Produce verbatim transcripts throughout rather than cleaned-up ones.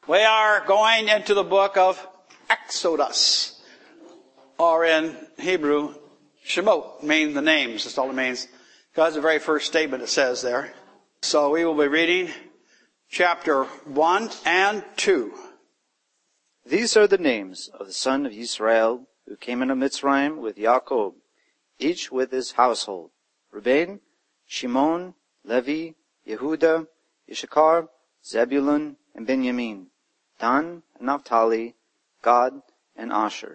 We are going into the book of Exodus, or in Hebrew, Shemot, mean the names. That's all it means. Because the very first statement it says there. So we will be reading chapter one and two. These are the names of the sons of Israel who came into Mitzrayim with Yaakov, each with his household: Reuben, Shimon, Levi, Yehuda, Issachar, Zebulun, and Benjamin, Dan and Naphtali, Gad and Asher.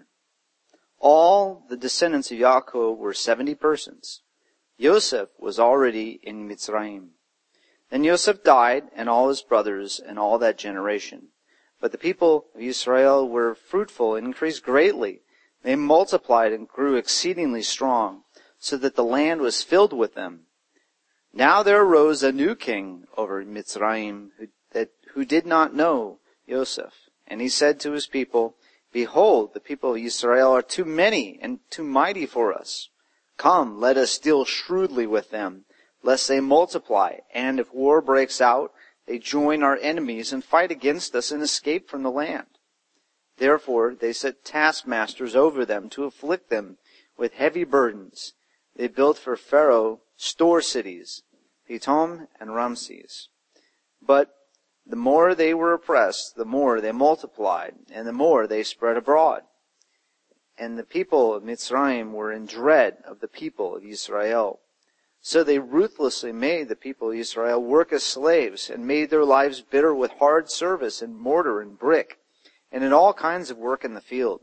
All the descendants of Yaakov were seventy persons. Yosef was already in Mitzrayim. Then Yosef died, and all his brothers, and all that generation. But the people of Israel were fruitful and increased greatly. They multiplied and grew exceedingly strong, so that the land was filled with them. Now there arose a new king over Mitzrayim, who, that, who did not know Yosef. And he said to his people, Behold, the people of Israel are too many and too mighty for us. Come, let us deal shrewdly with them, lest they multiply, and if war breaks out, they join our enemies and fight against us and escape from the land. Therefore they set taskmasters over them to afflict them with heavy burdens. They built for Pharaoh store cities, Pithom and Ramses. But the more they were oppressed, the more they multiplied, and the more they spread abroad. And the people of Mitzrayim were in dread of the people of Israel. So they ruthlessly made the people of Israel work as slaves, and made their lives bitter with hard service in mortar and brick, and in all kinds of work in the field.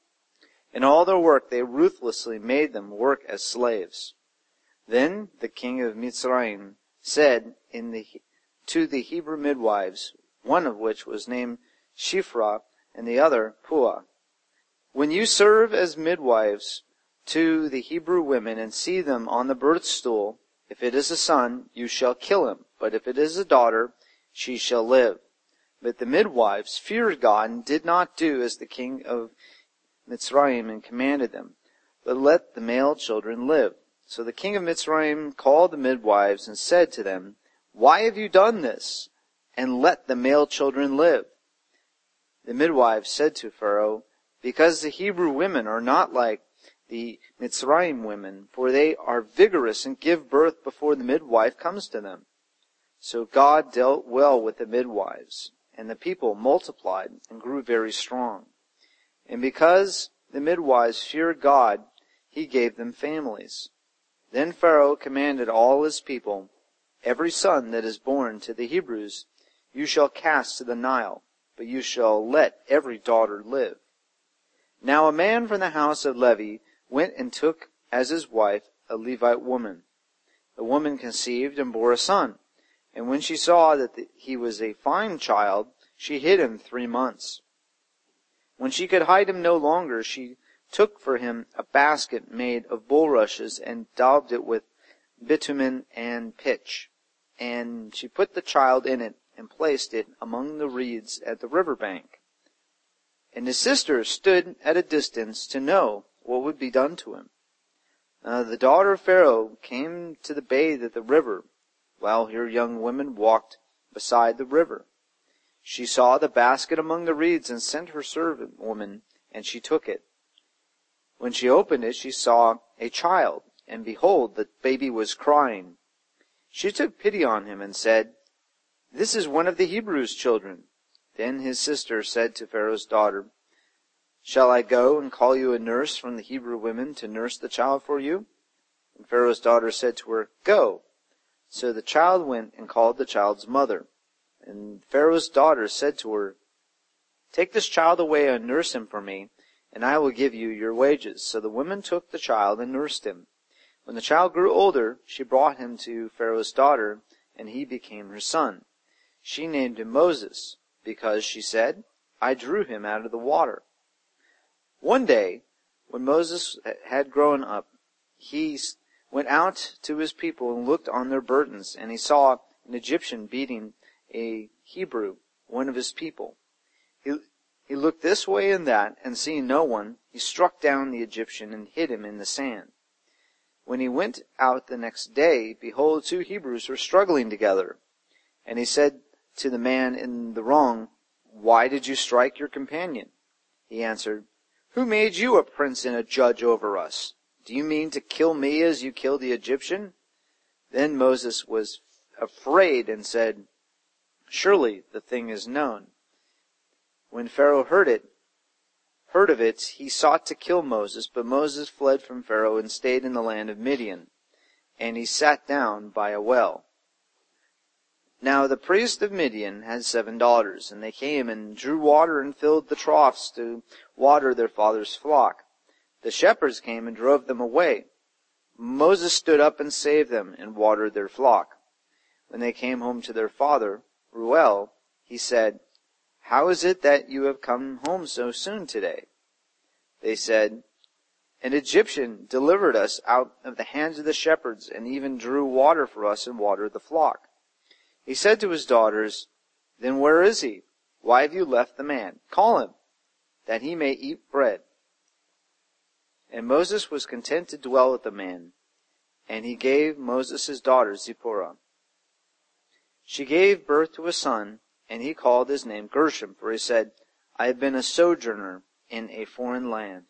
In all their work they ruthlessly made them work as slaves. Then the king of Mitzrayim said in the, to the Hebrew midwives, one of which was named Shiphrah and the other Puah, When you serve as midwives to the Hebrew women and see them on the birth stool, if it is a son, you shall kill him, but if it is a daughter, she shall live. But the midwives feared God and did not do as the king of Mitzrayim and commanded them, but let the male children live. So the king of Mitzrayim called the midwives and said to them, Why have you done this? And let the male children live. The midwives said to Pharaoh, Because the Hebrew women are not like the Mitzrayim women, for they are vigorous and give birth before the midwife comes to them. So God dealt well with the midwives, and the people multiplied and grew very strong. And because the midwives feared God, he gave them families. Then Pharaoh commanded all his people, Every son that is born to the Hebrews you shall cast to the Nile, but you shall let every daughter live. Now a man from the house of Levi went and took as his wife a Levite woman. The woman conceived and bore a son, and when she saw that the, he was a fine child, she hid him three months. When she could hide him no longer, she took for him a basket made of bulrushes and daubed it with bitumen and pitch. And she put the child in it and placed it among the reeds at the river bank. And his sister stood at a distance to know what would be done to him. Now the daughter of Pharaoh came to the bathe at the river, while her young women walked beside the river. She saw the basket among the reeds and sent her servant woman, and she took it. When she opened it, she saw a child, and behold, the baby was crying. She took pity on him and said, This is one of the Hebrews' children. Then his sister said to Pharaoh's daughter, Shall I go and call you a nurse from the Hebrew women to nurse the child for you? And Pharaoh's daughter said to her, Go. So the child went and called the child's mother. And Pharaoh's daughter said to her, Take this child away and nurse him for me, and I will give you your wages. So the woman took the child and nursed him. When the child grew older, she brought him to Pharaoh's daughter, and he became her son. She named him Moses, because she said, I drew him out of the water. One day, when Moses had grown up, he went out to his people and looked on their burdens, and he saw an Egyptian beating a Hebrew, one of his people. He, he looked this way and that, and seeing no one, he struck down the Egyptian and hid him in the sand. When he went out the next day, behold, two Hebrews were struggling together. And he said to the man in the wrong, "Why did you strike your companion?" He answered, "Who made you a prince and a judge over us? Do you mean to kill me as you killed the Egyptian?" Then Moses was afraid and said, "Surely the thing is known." When Pharaoh heard it, heard of it, he sought to kill Moses, but Moses fled from Pharaoh and stayed in the land of Midian, and he sat down by a well. Now the priest of Midian had seven daughters, and they came and drew water and filled the troughs to water their father's flock. The shepherds came and drove them away. Moses stood up and saved them and watered their flock. When they came home to their father, Reuel, he said, "How is it that you have come home so soon today?" They said, "An Egyptian delivered us out of the hands of the shepherds and even drew water for us and watered the flock." He said to his daughters, "Then where is he? Why have you left the man? Call him, that he may eat bread." And Moses was content to dwell with the man, and he gave Moses his daughter Zipporah. She gave birth to a son, and he called his name Gershom, for he said, "I have been a sojourner in a foreign land."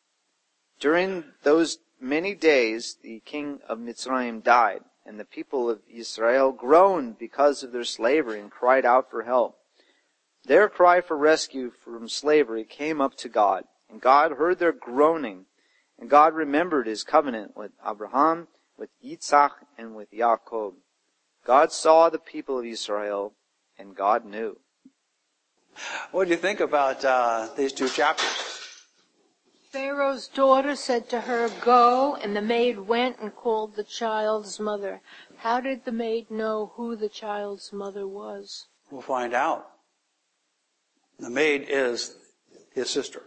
During those many days the king of Mitzrayim died, and the people of Israel groaned because of their slavery and cried out for help. Their cry for rescue from slavery came up to God, and God heard their groaning, and God remembered his covenant with Abraham, with Yitzhak, and with Yaakov. God saw the people of Israel, and God knew. What do you think about uh, these two chapters? Pharaoh's daughter said to her, "Go," and the maid went and called the child's mother. How did the maid know who the child's mother was? We'll find out. The maid is his sister.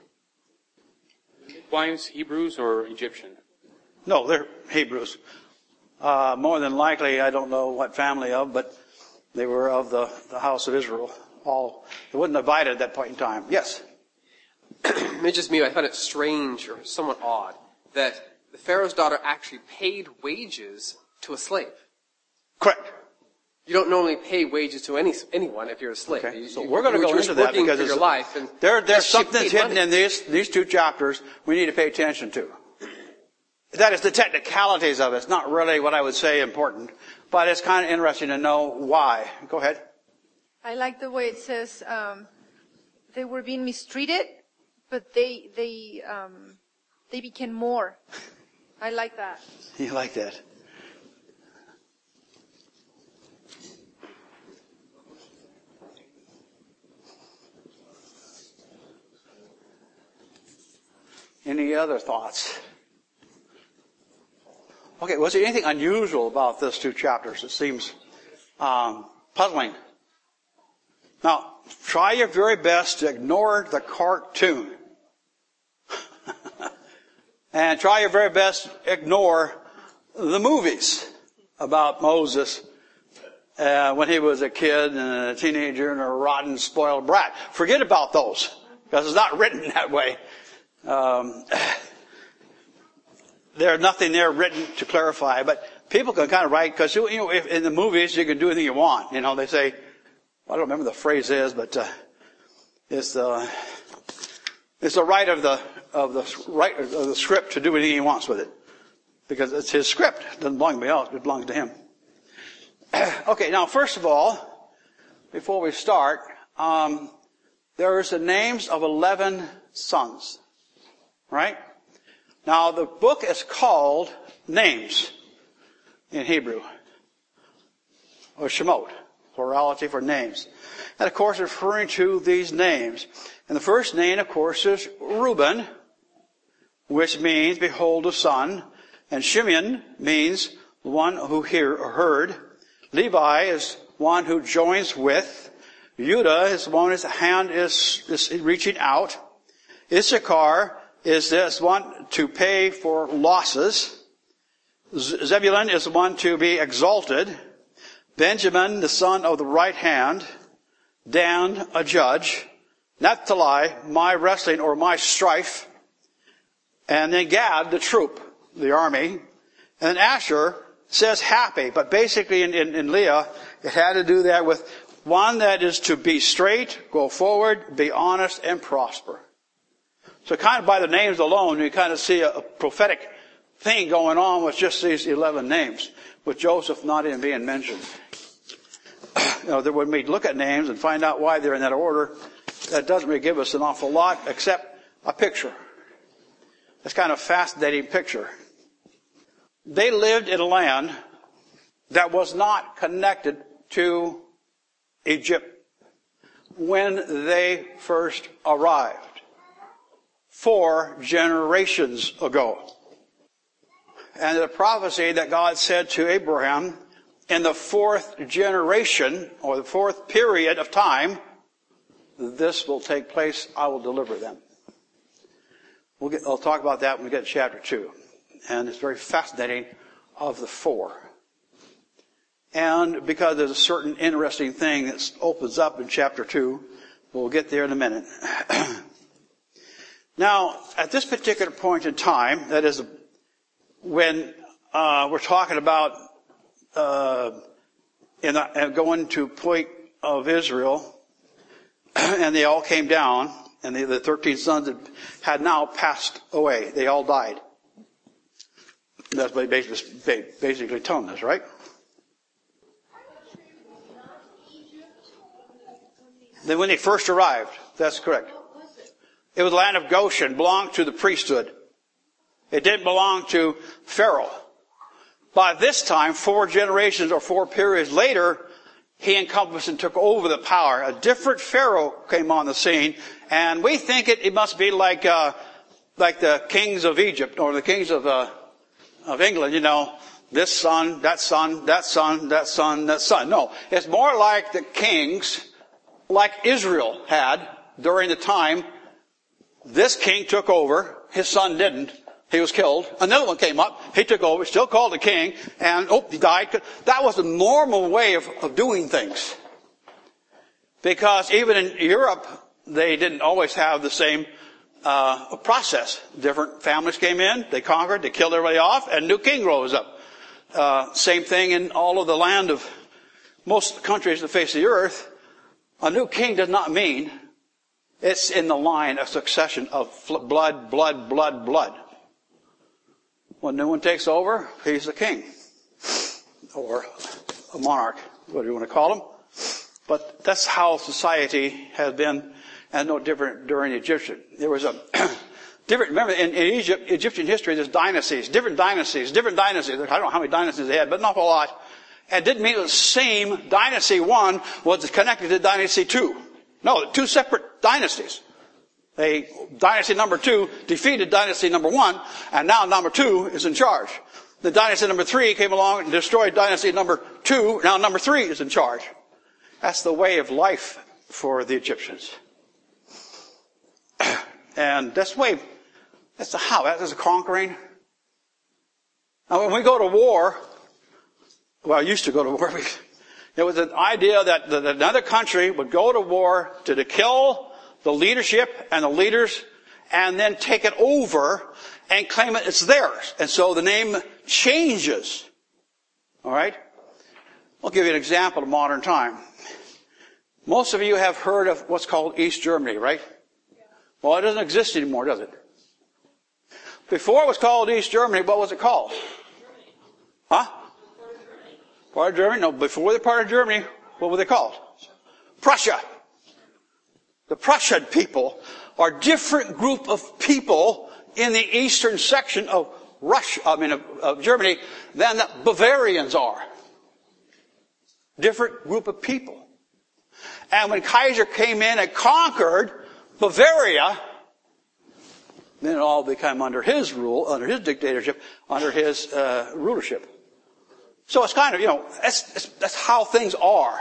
Midwives, Hebrews, or Egyptian? No, they're Hebrews. Uh, more than likely, I don't know what family of, but they were of the, the house of Israel. All, they weren't divided at that point in time. Yes? It's just me, I found it strange or somewhat odd that the Pharaoh's daughter actually paid wages to a slave. Correct. You don't normally pay wages to any anyone if you're a slave. Okay. You, So you, we're going to go into that because your it's, life and there, there's yes, something that's hidden money. in these, these two chapters we need to pay attention to. That is the technicalities of it. It's not really what I would say important, but it's kind of interesting to know why. Go ahead. I like the way it says um, they were being mistreated, but they they um, they became more. I like that. You like that? Any other thoughts? Okay, was there anything unusual about these two chapters? It seems um, puzzling. Now, try your very best to ignore the cartoon. And try your very best to ignore the movies about Moses uh, when he was a kid and a teenager and a rotten, spoiled brat. Forget about those, because it's not written that way. Um, there's nothing there written to clarify, but people can kind of write, because you know, if in the movies you can do anything you want. You know, they say, I don't remember the phrase is, but uh, it's the it's the right of the of the right of the script to do anything he wants with it, because it's his script. It doesn't belong to me else; it belongs to him. Okay, now first of all, before we start, um, there is the names of eleven sons. Right? Now the book is called Names in Hebrew, or Shemot, plurality for names. And of course referring to these names. And the first name, of course, is Reuben, which means behold a son. And Shimeon means one who hear or heard. Levi is one who joins with. Judah is one whose hand is, is reaching out. Issachar is this one to pay for losses. Zebulun is the one to be exalted. Benjamin, the son of the right hand. Dan, a judge. Naphtali, my wrestling or my strife. And then Gad, the troop, the army. And then Asher says happy, but basically in, in, in Leah, it had to do that with One that is to be straight, go forward, be honest, and prosper. So kind of by the names alone, you kind of see a, a prophetic thing going on with just these eleven names, with Joseph not even being mentioned. You know, that when we look at names and find out why they're in that order, that doesn't really give us an awful lot except a picture. It's kind of a fascinating picture. They lived in a land that was not connected to Egypt when they first arrived four generations ago. And the prophecy that God said to Abraham, in the fourth generation, or the fourth period of time, this will take place, I will deliver them. We'll get, I'll talk about that when we get to chapter two. And it's very fascinating of the four. And because there's a certain interesting thing that opens up in chapter two, we'll get there in a minute. Now, at this particular point in time, that is when uh, we're talking about uh, in the, going to point of Israel, and they all came down, and the, the thirteen sons had, had now passed away. They all died. That's what basically, basically telling us, right? Then when they first arrived, that's correct. It was the land of Goshen, belonged to the priesthood. It didn't belong to Pharaoh. By this time, four generations or four periods later, he encompassed and took over the power. A different Pharaoh came on the scene, and we think it, it must be like uh, like the kings of Egypt or the kings of uh, of England. You know, this son, that son, that son, that son, that son. No, it's more like the kings, like Israel had during the time. This king took over. His son didn't. He was killed. Another one came up. He took over, still called the king, and oh, he died. That was the normal way of, of doing things. Because even in Europe, they didn't always have the same uh, process. Different families came in, they conquered, they killed everybody off, and a new king rose up. Uh, same thing in all of the land of most countries on the face of the earth. A new king does not mean it's in the line of succession of blood, blood, blood, blood. When new one takes over, he's the king. Or a monarch, whatever you want to call him. But that's how society has been, and no different during the Egyptian. There was a different, remember in, in Egypt, Egyptian history, there's dynasties, different dynasties, different dynasties. I don't know how many dynasties they had, but an awful lot. And it didn't mean it was the same dynasty one was connected to dynasty two. No, two separate dynasties. A dynasty number two defeated dynasty number one, and now number two is in charge. The dynasty number three came along and destroyed dynasty number two. Now number three is in charge. That's the way of life for the Egyptians. And that's the way, that's the how, that's the conquering. Now when we go to war, well, I used to go to war. There was an idea that, that another country would go to war to kill the leadership and the leaders, and then take it over and claim it it's theirs. And so the name changes. All right? I'll give you an example of modern time. Most of you have heard of what's called East Germany, right? Well, it doesn't exist anymore, does it? Before it was called East Germany, what was it called? Huh? Part of Germany? No, before the part of Germany, what were they called? Prussia. The Prussian people are a different group of people in the eastern section of Russia, I mean of, of Germany, than the Bavarians are. Different group of people. And when Kaiser came in and conquered Bavaria, then it all became under his rule, under his dictatorship, under his uh, rulership. So it's kind of, you know, that's, that's how things are.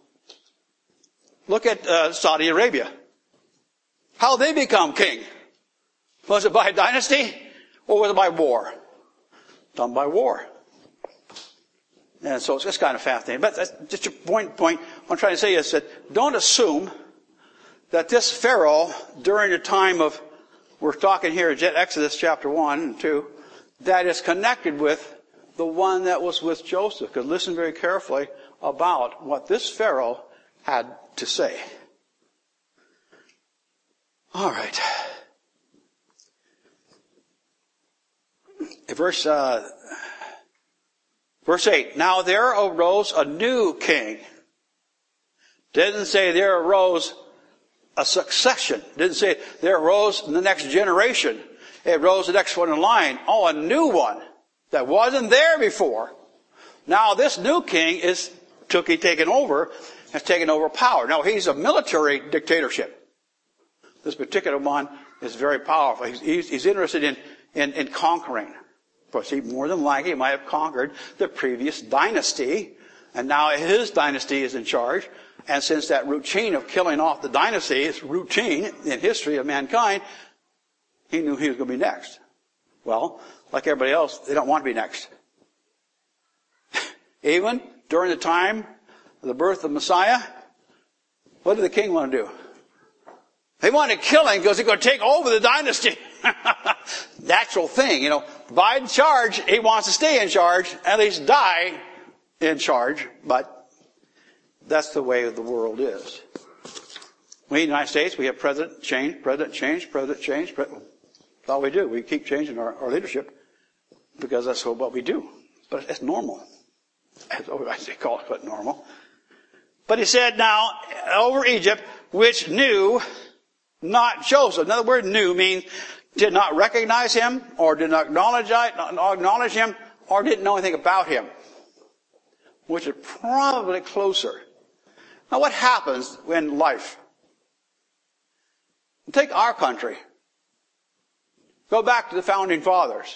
Look at uh, Saudi Arabia. How they become king? Was it by dynasty or was it by war? Done by war. And so it's just kind of fascinating. But that's just your point, point. What I'm trying to say is that don't assume that this Pharaoh, during the time of, we're talking here in Exodus chapter one and two, that is connected with the one that was with Joseph. Because listen very carefully about what this Pharaoh had to say. All right. Verse, uh, verse eight. Now there arose a new king. Didn't say there arose a succession. Didn't say there arose in the next generation. It rose the next one in line. Oh, a new one that wasn't there before. Now this new king is took he taken over, has taken over power. Now he's a military dictatorship. This particular one is very powerful. He's, he's, he's interested in, in, in conquering. Of course, he more than likely he might have conquered the previous dynasty, and now his dynasty is in charge. And since that routine of killing off the dynasty is routine in history of mankind, he knew he was going to be next. Well, like everybody else, they don't want to be next. Even during the time of the birth of Messiah, what did the king want to do? They wanted to kill him because he's going to take over the dynasty. Natural thing, you know. By charge, he wants to stay in charge, at least die in charge, but that's the way the world is. We in the United States, we have president change, president change, president change. Pre- that's all we do. We keep changing our, our leadership because that's what we do. But it's normal. As I say, call it but normal. But he said, now, over Egypt, which knew not Joseph. Another word, knew, means did not recognize him, or did not acknowledge, not acknowledge him, or didn't know anything about him. Which is probably closer. Now what happens in life? Take our country. Go back to the founding fathers.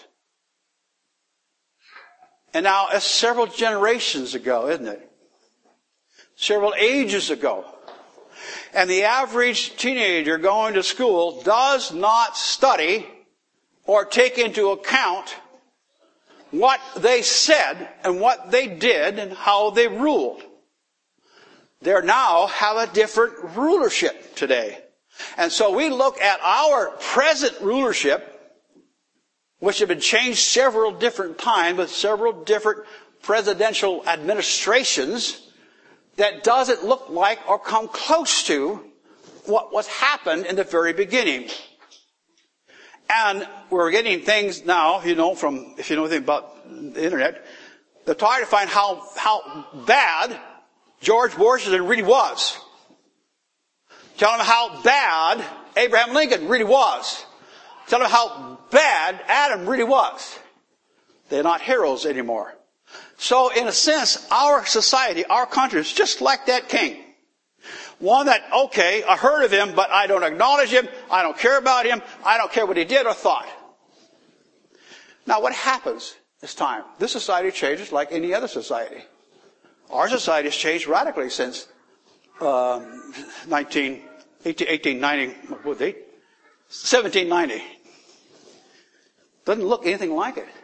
And now it's several generations ago, isn't it? Several ages ago. And the average teenager going to school does not study or take into account what they said and what they did and how they ruled. They now have a different rulership today. And so we look at our present rulership, which have been changed several different times with several different presidential administrations, that doesn't look like or come close to what was happened in the very beginning. And we're getting things now, you know, from, if you know anything about the internet, they're trying to find how, how bad George Washington really was. Tell them how bad Abraham Lincoln really was. Tell them how bad Adam really was. They're not heroes anymore. So in a sense, our society, our country is just like that king. One that, okay, I heard of him, but I don't acknowledge him. I don't care about him. I don't care what he did or thought. Now what happens this time? This society changes like any other society. Our society has changed radically since um, nineteen, eighteen, eighteen ninety, what was it? seventeen ninety. Doesn't look anything like it.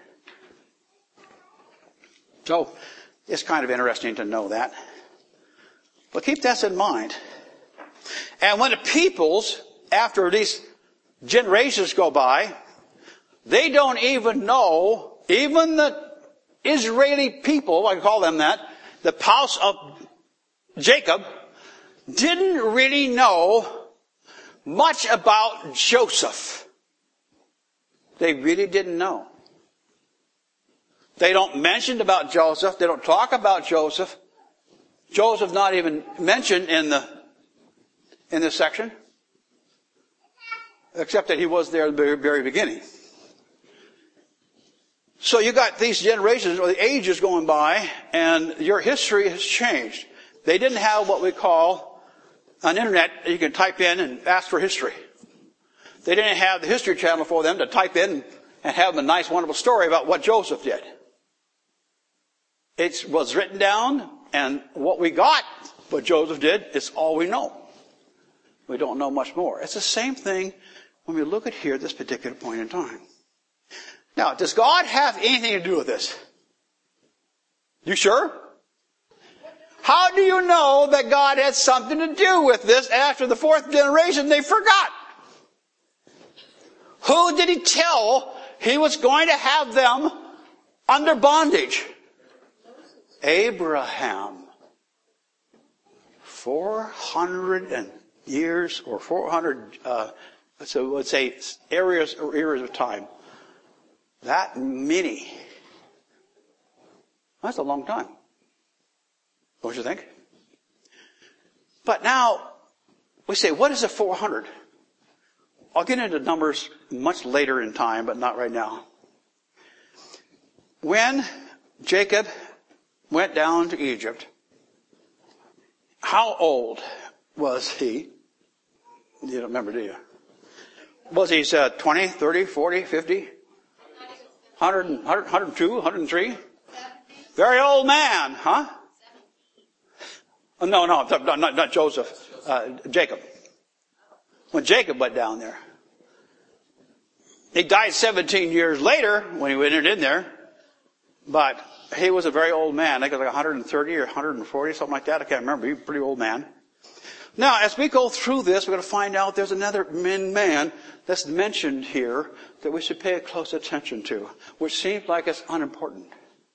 So, it's kind of interesting to know that. But keep that in mind. And when the peoples, after these generations go by, they don't even know, even the Israeli people, I call them that, the house of Jacob, didn't really know much about Joseph. They really didn't know. They don't mention about Joseph. They don't talk about Joseph. Joseph's not even mentioned in the in this section, except that he was there at the very, very beginning. So you got these generations or the ages going by, and your history has changed. They didn't have what we call an internet that you can type in and ask for history. They didn't have the History Channel for them to type in and have a nice, wonderful story about what Joseph did. It was written down, and what we got, what Joseph did, is all we know. We don't know much more. It's the same thing when we look at here at this particular point in time. Now, does God have anything to do with this? You sure? How do you know that God had something to do with this after the fourth generation they forgot? Who did he tell he was going to have them under bondage? Abraham. four hundred years or four hundred, uh, so let's say areas or eras of time. That many. That's a long time. Don't you think? But now, we say, what is a four hundred? I'll get into numbers much later in time, but not right now. When Jacob went down to Egypt, how old was he? You don't remember, do you? Was he uh, twenty, thirty, forty, fifty? one hundred, one hundred, one hundred two, one hundred three? Very old man, huh? Oh, no, no, not, not, not Joseph. Uh, Jacob. When Jacob went down there. He died seventeen years later when he entered in there. But he was a very old man. I think it was like one hundred thirty or one hundred forty, something like that. I can't remember. He was a pretty old man. Now, as we go through this, we're going to find out there's another man that's mentioned here that we should pay close attention to, which seems like it's unimportant.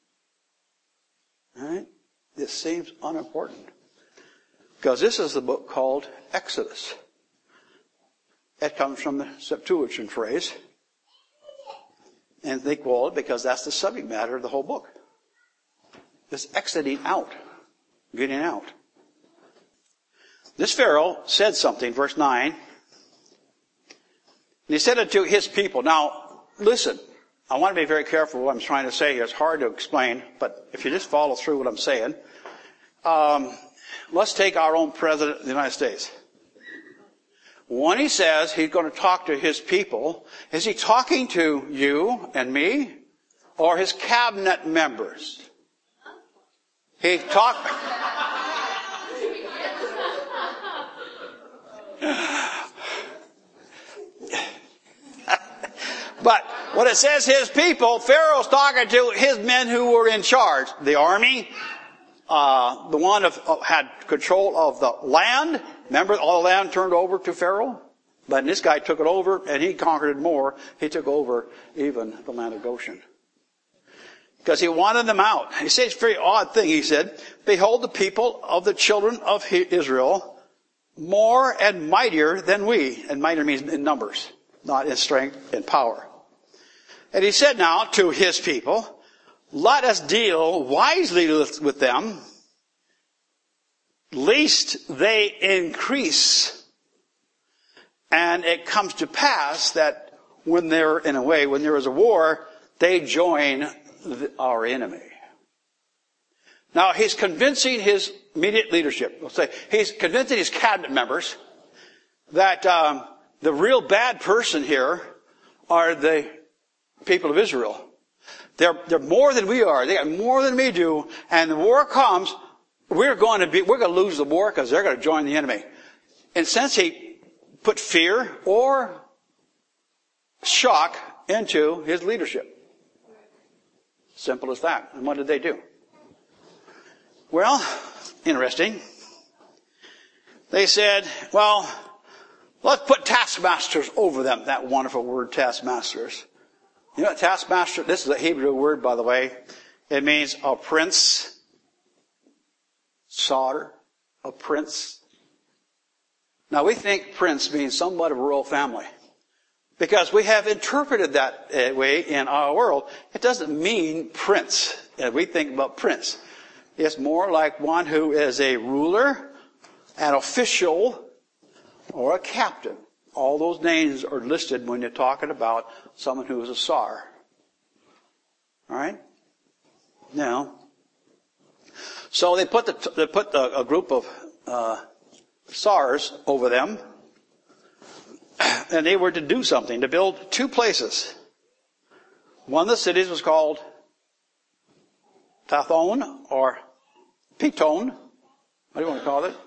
All right? This seems unimportant. Because this is the book called Exodus. It comes from the Septuagint phrase. And they call it because that's the subject matter of the whole book. This exiting out. Getting out. This Pharaoh said something, verse nine. And he said it to his people. Now, listen. I want to be very careful what I'm trying to say here. It's hard to explain, but if you just follow through what I'm saying. Um, let's take our own president of the United States. When he says he's going to talk to his people, is he talking to you and me or his cabinet members? He talk. But when it says his people, Pharaoh's talking to his men who were in charge. The army, uh, the one who had control of the land. Remember, all the land turned over to Pharaoh? But this guy took it over, and he conquered it more. He took over even the land of Goshen. Because he wanted them out. He says a very odd thing. He said, behold, the people of the children of Israel, more and mightier than we. And mightier means in numbers, not in strength and power. And he said now to his people, let us deal wisely with them, lest they increase. And it comes to pass that when they're, in a way, when there is a war, they join the, our enemy. Now, he's convincing his immediate leadership. We'll say he's convincing his cabinet members that um, the real bad person here are the people of Israel. They're, they're more than we are. They got more than we do. And the war comes, we're going to be, we're going to lose the war because they're going to join the enemy. And since he put fear or shock into his leadership. Simple as that. And what did they do? Well, interesting. They said, well, let's put taskmasters over them. That wonderful word, taskmasters. You know what taskmaster, this is a Hebrew word, by the way. It means a prince, soldier, a prince. Now we think prince means somewhat of a royal family. Because we have interpreted that way in our world. It doesn't mean prince. We think about prince. It's more like one who is a ruler, an official, or a captain. All those names are listed when you're talking about someone who is a sar. Alright? Now, so they put the, they put the, a group of, uh, sars over them, and they were to do something, to build two places. One of the cities was called Tathon, or Piton. What do you want to call it?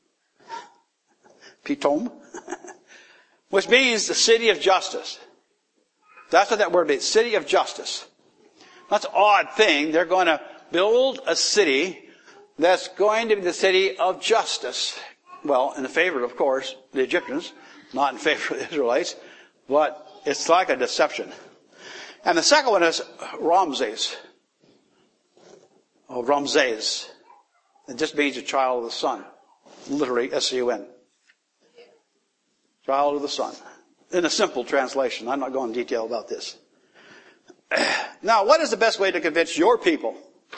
Pitom. Which means the city of justice. That's what that word means, city of justice. That's an odd thing. They're going to build a city that's going to be the city of justice. Well, in the favor, of course, the Egyptians, not in favor of the Israelites, but it's like a deception. And the second one is Ramses. Oh, Ramses. It just means a child of the sun. literally S U N. Child of the sun. In a simple translation. I'm not going into detail about this. Now, what is the best way to convince your people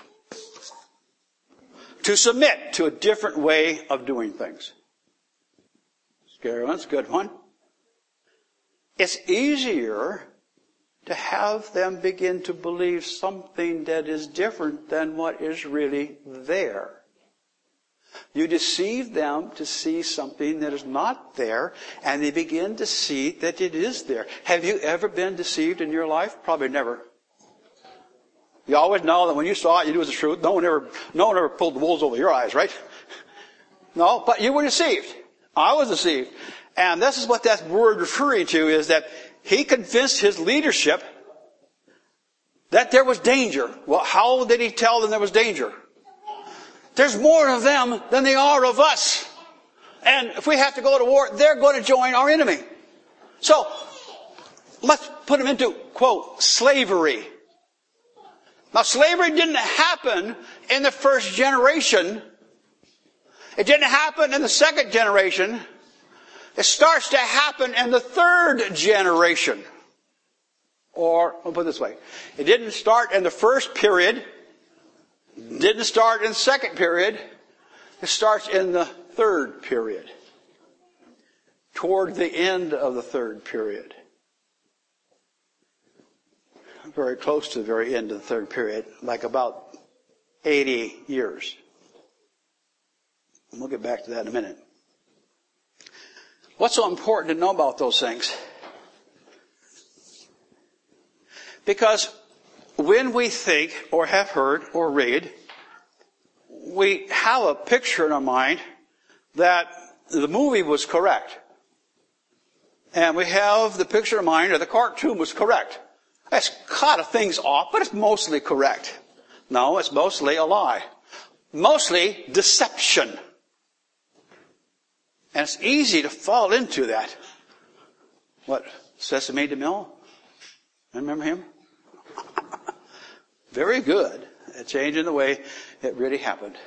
to submit to a different way of doing things? Scary one, it's a good one. It's easier to have them begin to believe something that is different than what is really there. You deceive them to see something that is not there, and they begin to see that it is there. Have you ever been deceived in your life? Probably never. You always know that when you saw it, you knew it was the truth. No one ever, no one ever pulled the wool over your eyes, right? No, but you were deceived. I was deceived. And this is what that word referring to is that he convinced his leadership that there was danger. Well, how did he tell them there was danger? There's more of them than there are of us. And if we have to go to war, they're going to join our enemy. So, let's put them into, quote, slavery. Now, slavery didn't happen in the first generation. It didn't happen in the second generation. It starts to happen in the third generation. Or, I'll put it this way. It didn't start in the first period. Didn't start in the second period. It starts in the third period. Toward the end of the third period. Very close to the very end of the third period. Like about eighty years. And we'll get back to that in a minute. What's so important to know about those things? Because when we think or have heard or read, we have a picture in our mind that the movie was correct. And we have the picture in mind that the cartoon was correct. It's kind of things off, but it's mostly correct. No, it's mostly a lie. Mostly deception. And it's easy to fall into that. What? Sesame DeMille? Remember him? Very good at changing the way it really happened.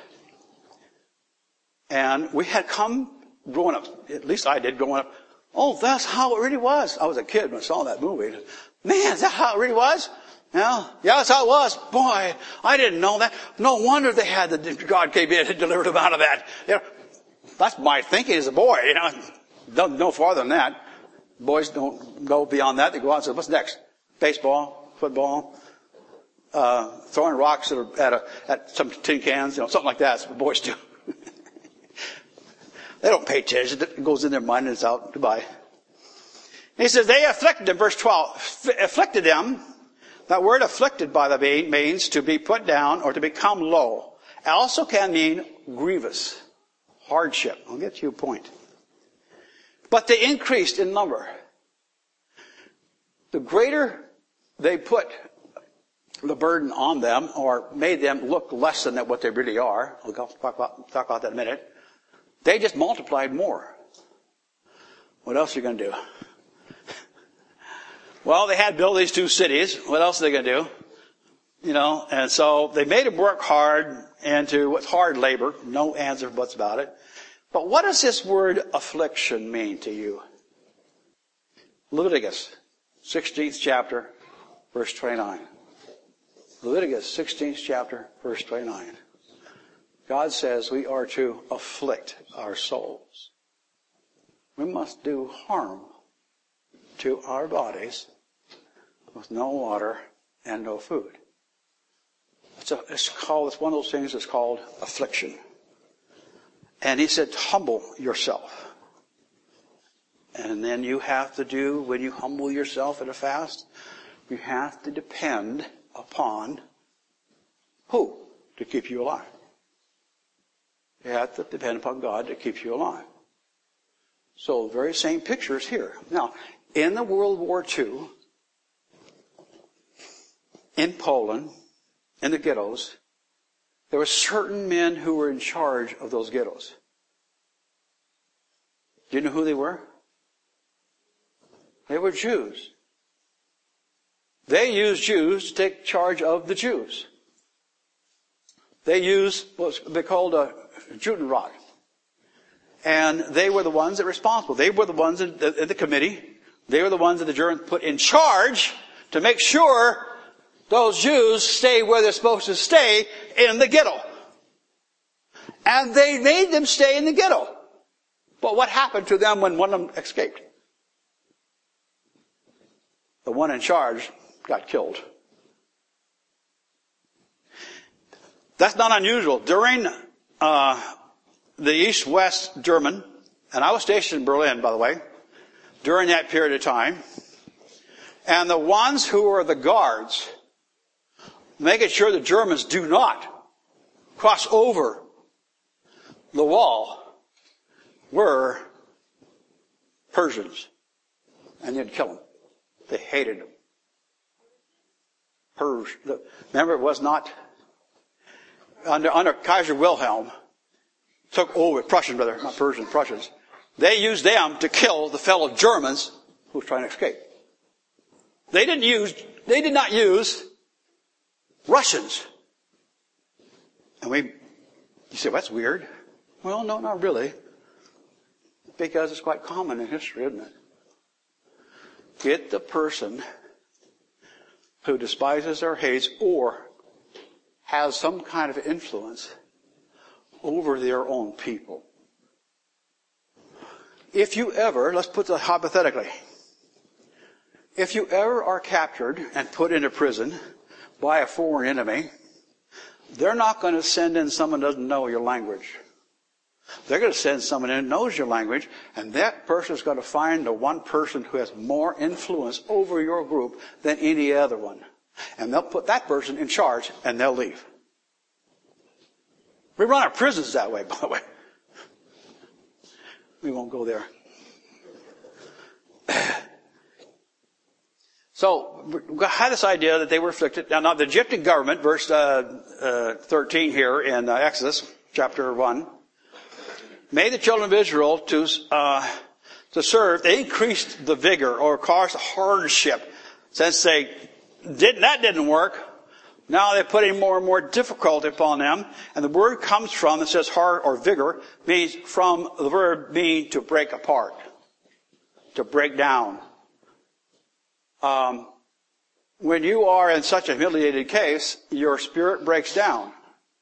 And we had come growing up, at least I did growing up, oh, that's how it really was. I was a kid when I saw that movie. Man, is that how it really was? Yeah, yeah, that's how it was. Boy, I didn't know that. No wonder they had the, God came in and delivered them out of that. You know, that's my thinking as a boy, you know. Don't no farther than that. Boys don't go beyond that. They go out and say, what's next? Baseball, football, uh, throwing rocks at, a, at, a, at some tin cans, you know, something like that. That's what boys do. They don't pay attention. It goes in their mind and it's out. Goodbye. He says, they afflicted them, verse twelve, afflicted them. That word afflicted, by the way, means to be put down or to become low. It also can mean grievous, hardship. I'll get to your point. But they increased in number. The greater they put the burden on them or made them look less than what they really are, we'll talk about, talk about that in a minute, they just multiplied more. What else are you going to do? Well, they had built these two cities. What else are they going to do? You know, and so they made them work hard into what's hard labor. No ands or buts about it. But what does this word affliction mean to you? Leviticus, sixteenth chapter, verse twenty-nine. Leviticus, sixteenth chapter, verse twenty-nine. God says we are to afflict our souls. We must do harm to our bodies with no water and no food. It's, a, it's called, it's one of those things that's called affliction. And he said, humble yourself. And then you have to do, when you humble yourself at a fast, you have to depend upon who to keep you alive. You have to depend upon God to keep you alive. So the very same picture is here. Now, in the World War Two, in Poland, in the ghettos, there were certain men who were in charge of those ghettos. Do you know who they were? They were Jews. They used Jews to take charge of the Jews. They used what they called a Judenrat. And they were the ones that were responsible. They were the ones in the, in the committee. They were the ones that the Germans put in charge to make sure those Jews stay where they're supposed to stay, in the ghetto. And they made them stay in the ghetto. But what happened to them when one of them escaped? The one in charge got killed. That's not unusual. During uh, the East-West German, and I was stationed in Berlin, by the way, during that period of time, and the ones who were the guards, making sure the Germans do not cross over the wall, were Persians. And you'd kill them. They hated them. Pers- the, remember, it was not under, under Kaiser Wilhelm took over Prussians, rather, not Persians, Prussians. They used them to kill the fellow Germans who were trying to escape. They didn't use. They did not use Russians. And we, you say, well, that's weird. Well, no, not really. Because it's quite common in history, isn't it? Get the person who despises or hates or has some kind of influence over their own people. If you ever, let's put it hypothetically, if you ever are captured and put into prison by a foreign enemy, they're not going to send in someone who doesn't know your language. They're going to send someone in who knows your language, and that person is going to find the one person who has more influence over your group than any other one. And they'll put that person in charge, and they'll leave. We run our prisons that way, by the way. We won't go there. So, we had this idea that they were afflicted. Now, now the Egyptian government, verse uh, uh, thirteen here in uh, Exodus, chapter one, made the children of Israel to uh, to serve. They increased the vigor or caused hardship. Since they did that didn't work, now they're putting more and more difficulty upon them. And the word comes from, it says hard or vigor, means from the verb meaning to break apart, to break down. Um, when you are in such a humiliated case, your spirit breaks down.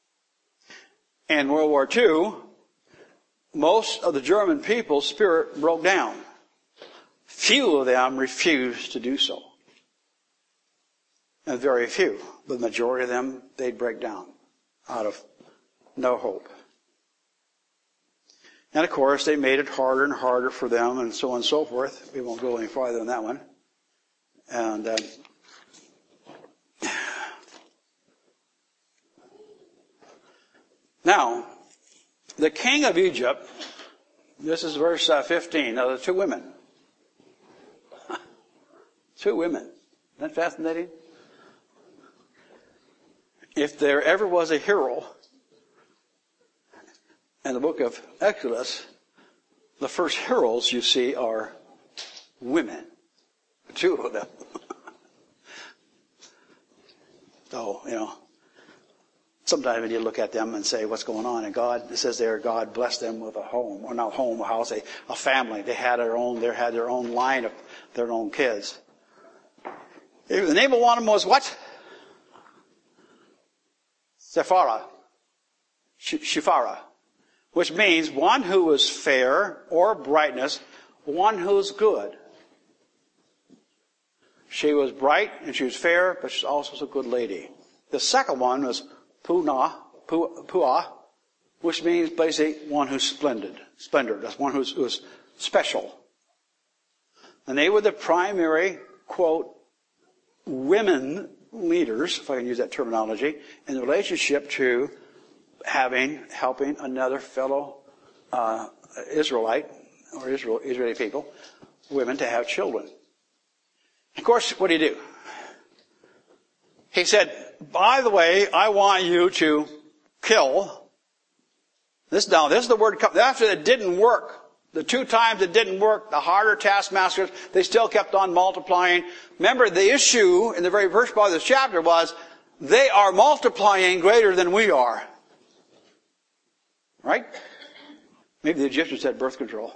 In World War Two, most of the German people's spirit broke down. Few of them refused to do so. And very few. The majority of them, they'd break down out of no hope. And of course, they made it harder and harder for them and so on and so forth. We won't go any farther than that one. And uh, now, the king of Egypt, this is verse uh, fifteen, now the two women. Two women. Isn't that fascinating? If there ever was a hero in the book of Exodus, the first heroes you see are women. Two of them. So, you know, sometimes when you look at them and say, what's going on? And God, it says there, God blessed them with a home, or not home, a house, a, a family. They had their own, they had their own line of their own kids. The name of one of them was what? Sephara. Shifara. Which means one who was fair or brightness, one who's good. She was bright and she was fair, but she also was a good lady. The second one was Puna, Pua, which means basically one who's splendid, splendor. That's one who's, who's special. And they were the primary, quote, women leaders, if I can use that terminology, in relationship to having, helping another fellow uh, Israelite or Israel, Israeli people, women to have children. Of course, what did he do? He said, by the way, I want you to kill. This now, this is the word, after it didn't work. The two times it didn't work, the harder taskmasters, they still kept on multiplying. Remember, the issue in the very first part of this chapter was, they are multiplying greater than we are. Right? Maybe the Egyptians had birth control.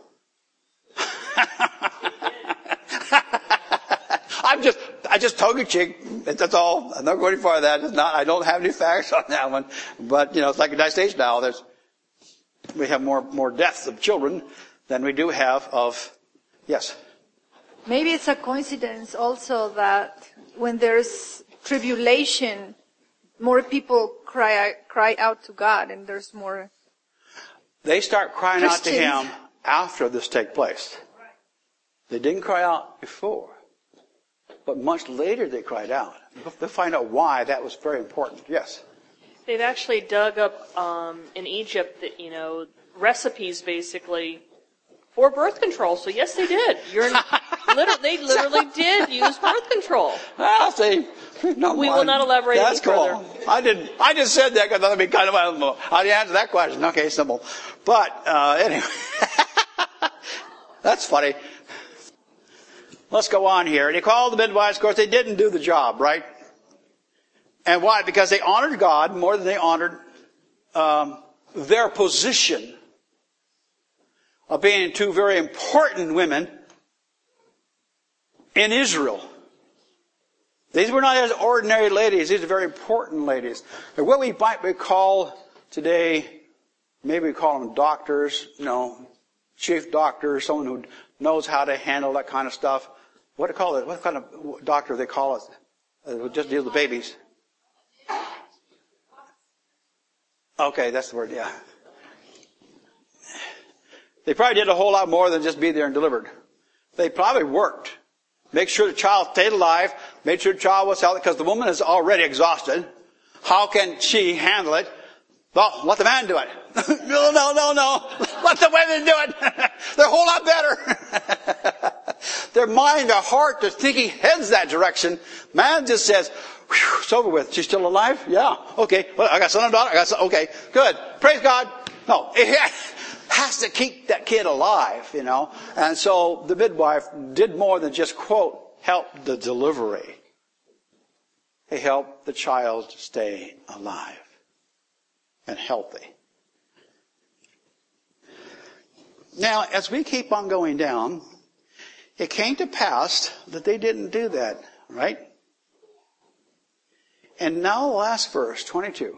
I'm just, I just tongue in cheek. That's all. I'm not going any farther than that. It's not, I don't have any facts on that one. But, you know, it's like the United States now. There's, we have more, more deaths of children than we do have of, yes. Maybe it's a coincidence also that when there's tribulation, more people cry, cry out to God and there's more. They start crying Christians. out to Him after this takes place. They didn't cry out before. But much later they cried out. They'll find out why that was very important. Yes? They've actually dug up um, in Egypt, that, you know, recipes basically for birth control. So yes, they did. You're literally, they literally did use birth control. I'll say, no We one. will not elaborate That's any cool. further. I didn't. I just said that because I thought it'd be kind of a, how do you answer that question? Okay, simple. But uh, anyway, that's funny. Let's go on here. And he called the midwives. Of course, they didn't do the job, right? And why? Because they honored God more than they honored um, their position of being two very important women in Israel. These were not as ordinary ladies. These are very important ladies. They're what we might call today, maybe we call them doctors, you know, chief doctors, someone who knows how to handle that kind of stuff. What do they call it? What kind of doctor they call it? Uh, just deal with babies. Okay, that's the word, yeah. They probably did a whole lot more than just be there and delivered. They probably worked. Make sure the child stayed alive. Made sure the child was healthy, because the woman is already exhausted. How can she handle it? Well, let the man do it. no, no, no, no. Let the women do it. They're a whole lot better. Their mind, their heart, their thinking heads that direction. Man just says, whew, it's over with. She's still alive? Yeah. Okay. Well, I got son and daughter. I got son. Okay. Good. Praise God. No. It has to keep that kid alive, you know. And so the midwife did more than just, quote, help the delivery. They helped the child stay alive and healthy. Now, as we keep on going down, it came to pass that they didn't do that, right? And now the last verse, twenty-two.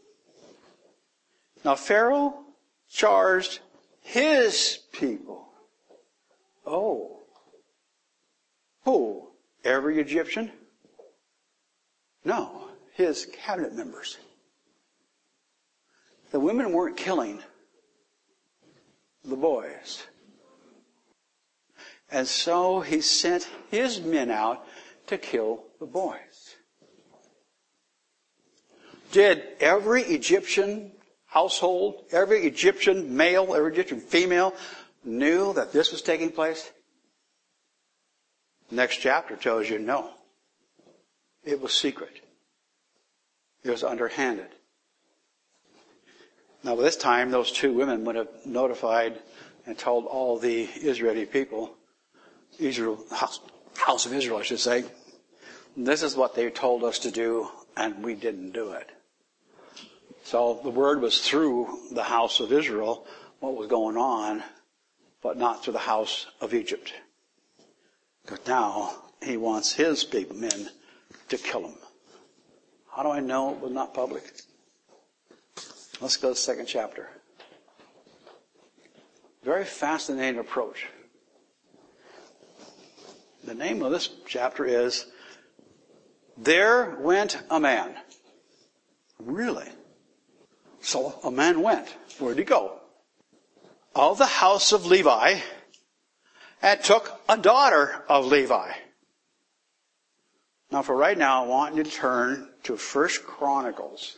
Now Pharaoh charged his people. Oh. Who? Every Egyptian? No. His cabinet members. The women weren't killing the boys. And so he sent his men out to kill the boys. Did every Egyptian household, every Egyptian male, every Egyptian female knew that this was taking place? Next chapter tells you no. It was secret. It was underhanded. Now, by this time, those two women would have notified and told all the Israeli people, Israel, house, house of Israel, I should say, this is what they told us to do, and we didn't do it. So the word was through the house of Israel, what was going on, but not through the house of Egypt. Because now he wants his people, men, to kill him. How do I know it was not public? Let's go to the second chapter. Very fascinating approach. The name of this chapter is, There Went a Man. Really? So a man went. Where'd he go? Of the house of Levi, and took a daughter of Levi. Now for right now, I want you to turn to First Chronicles,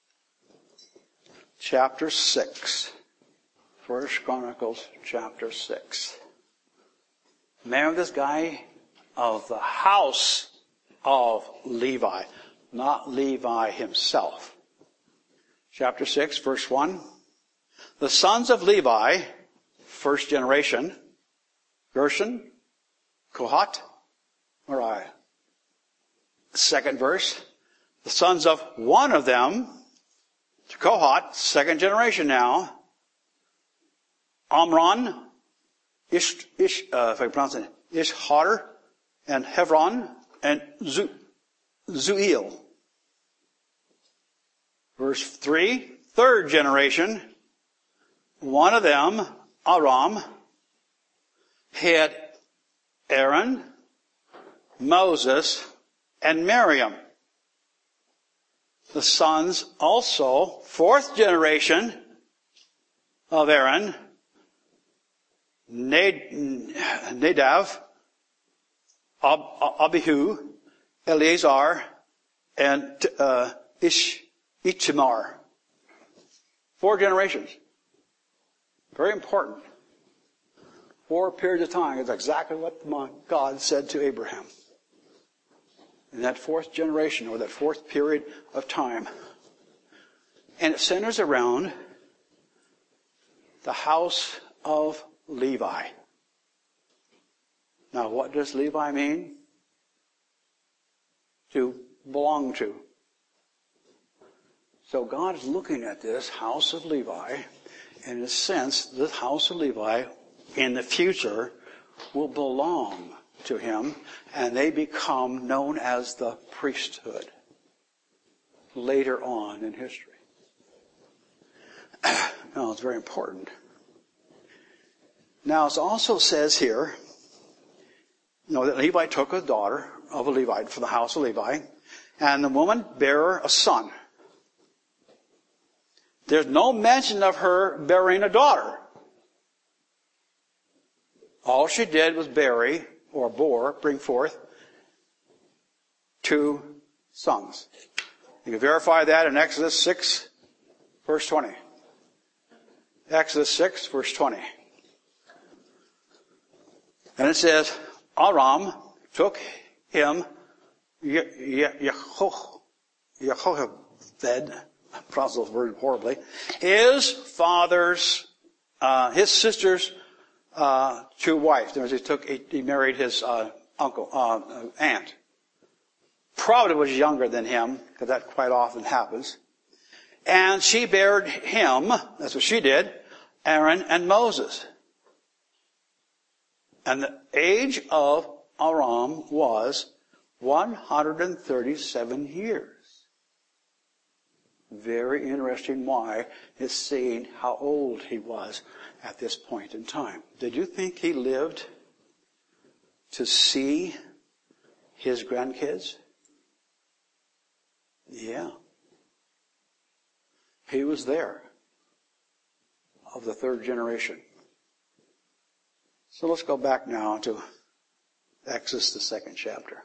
chapter six. First Chronicles, chapter six. Remember this guy? Of the house of Levi, not Levi himself. Chapter six, verse one. The sons of Levi, first generation, Gershon, Kohat, Merari. Second verse. The sons of one of them, Kohat, second generation now, Amram, Ish, Ish, uh, if I pronounce it, Ishhar, and Hebron, and Zu, Zuil. Verse three, third generation, one of them, Aram, had Aaron, Moses, and Miriam. The sons also, fourth generation of Aaron, Nadav, Abihu, Eleazar, and uh, Ish, Ithamar. Four generations. Very important. Four periods of time is exactly what God said to Abraham. In that fourth generation, or that fourth period of time. And it centers around the house of Levi. Now, what does Levi mean? To belong to. So God is looking at this house of Levi, and in a sense, this house of Levi in the future will belong to him, and they become known as the priesthood later on in history. Now, it's very important. Now, it also says here, you know, that Levi took a daughter of a Levite for the house of Levi, and the woman bare a son. There's no mention of her bearing a daughter. All she did was bury, or bore, bring forth, two sons. You can verify that in Exodus six, verse twenty. Exodus six, verse twenty. And it says, Aram took him, Yehoshaphat, I pronounce those words horribly, his father's, uh, his sister's uh, two wives. He took, he married his uh, uncle, uh, aunt. Probably was younger than him, because that quite often happens. And she bared him, that's what she did, Aaron and Moses. And the age of Aram was one hundred thirty-seven years. Very interesting why it's saying how old he was at this point in time. Did you think he lived to see his grandkids? Yeah. He was there, of the third generation. So let's go back now to Exodus, the second chapter.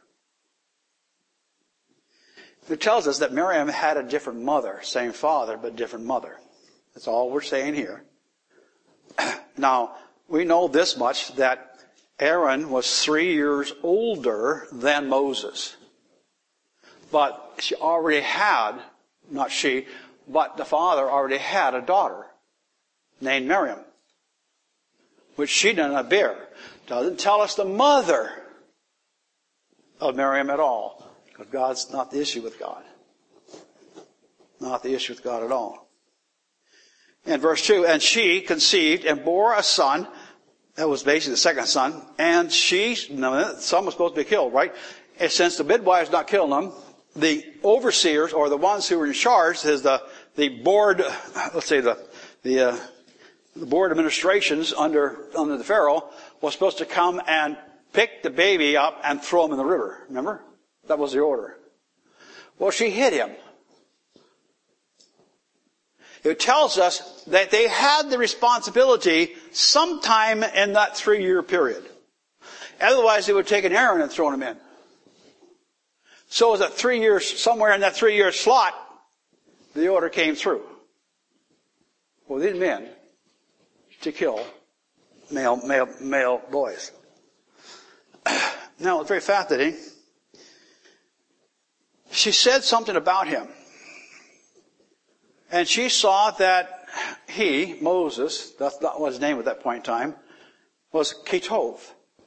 It tells us that Miriam had a different mother, same father, but different mother. That's all we're saying here. Now, we know this much, that Aaron was three years older than Moses. But she already had, not she, but the father already had a daughter named Miriam, which she did not bear. Doesn't tell us the mother of Miriam at all. Because God's not the issue with God. Not the issue with God at all. And verse two, and she conceived and bore a son. That was basically the second son. And she, no, the son was supposed to be killed, right? And since the midwives not killing them, the overseers, or the ones who were in charge, is the, the board, let's say the, the, uh, the board administrations under, under the Pharaoh, was supposed to come and pick the baby up and throw him in the river. Remember? That was the order. Well, she hid him. It tells us that they had the responsibility sometime in that three-year period. Otherwise, they would have taken Aaron and thrown him in. So as that three years, somewhere in that three-year slot, the order came through for these men to kill male, male, male boys. Now, it's very fascinating. She said something about him. And she saw that he, Moses, that's not what his name at that point in time, was Ketov.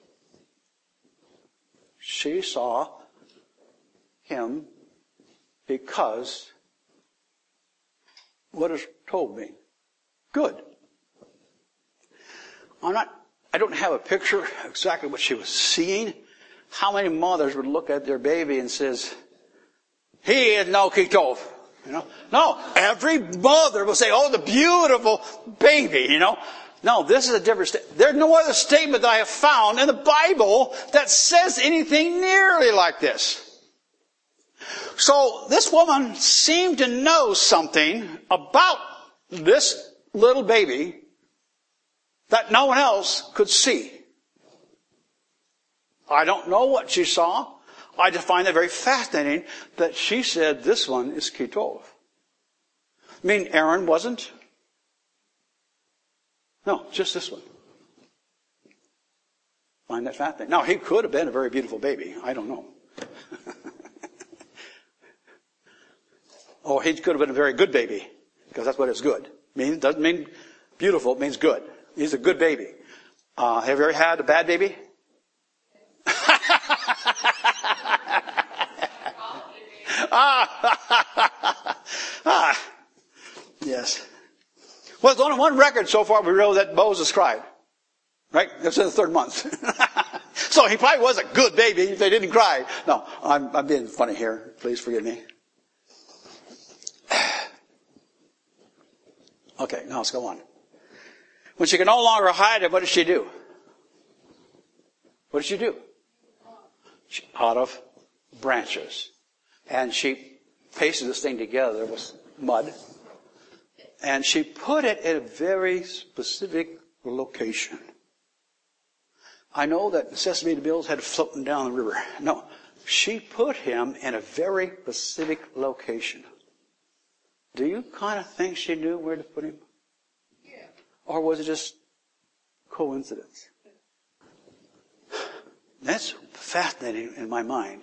She saw him because, what does Tov mean? Good. I'm not, I don't have a picture exactly what she was seeing. How many mothers would look at their baby and says, he is no Kitov? You know? No, every mother will say, oh, the beautiful baby, you know. No, this is a different statement. There's no other statement that I have found in the Bible that says anything nearly like this. So this woman seemed to know something about this little baby that no one else could see. I don't know what she saw. I just find it very fascinating that she said this one is Kitov. I mean, Aaron wasn't. No, just this one. Find that fascinating. Now, he could have been a very beautiful baby. I don't know. Or he could have been a very good baby, because that's what it's good. Means doesn't mean beautiful, it means good. He's a good baby. Uh, have you ever had a bad baby? ah, ah, yes. Well, there's only one record so far we know that Moses cried. Right? That's in the third month. So he probably was a good baby if they didn't cry. No, I'm, I'm being funny here. Please forgive me. Okay, now let's go on. When she could no longer hide it, what did she do? What did she do? She, out of branches. And she pasted this thing together with mud. And she put it in a very specific location. I know that Sesame the Bills had floating down the river. No, she put him in a very specific location. Do you kind of think she knew where to put him? Yeah. Or was it just coincidence? That's fascinating in my mind.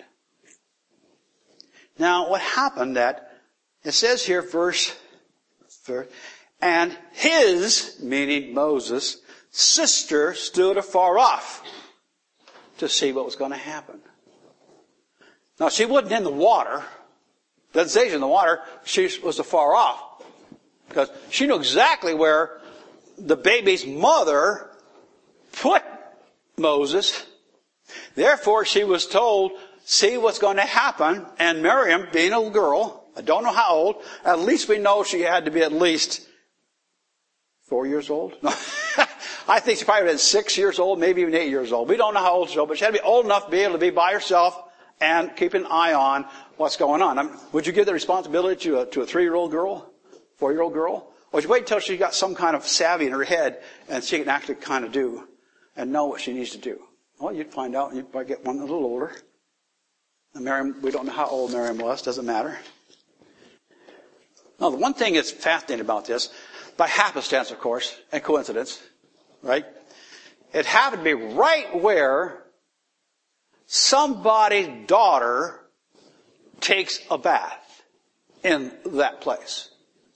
Now, what happened that, it says here, verse, verse, and his, meaning Moses, sister stood afar off to see what was going to happen. Now, she wasn't in the water. Doesn't say she's in the water. She was afar off. Because she knew exactly where the baby's mother put Moses. Therefore, she was told, see what's going to happen. And Miriam, being a little girl, I don't know how old, at least we know she had to be at least four years old. No. I think she probably was six years old, maybe even eight years old. We don't know how old she was, but she had to be old enough to be able to be by herself and keep an eye on what's going on. I mean, would you give the responsibility to a, to a three-year-old girl, four-year-old girl? Or would you wait until she got some kind of savvy in her head and she can actually kind of do and know what she needs to do? Well, you'd find out. You'd probably get one a little older. And Miriam, we don't know how old Miriam was. Doesn't matter. Now, the one thing that's fascinating about this, by happenstance, of course, and coincidence, right? It happened to be right where somebody's daughter takes a bath in that place.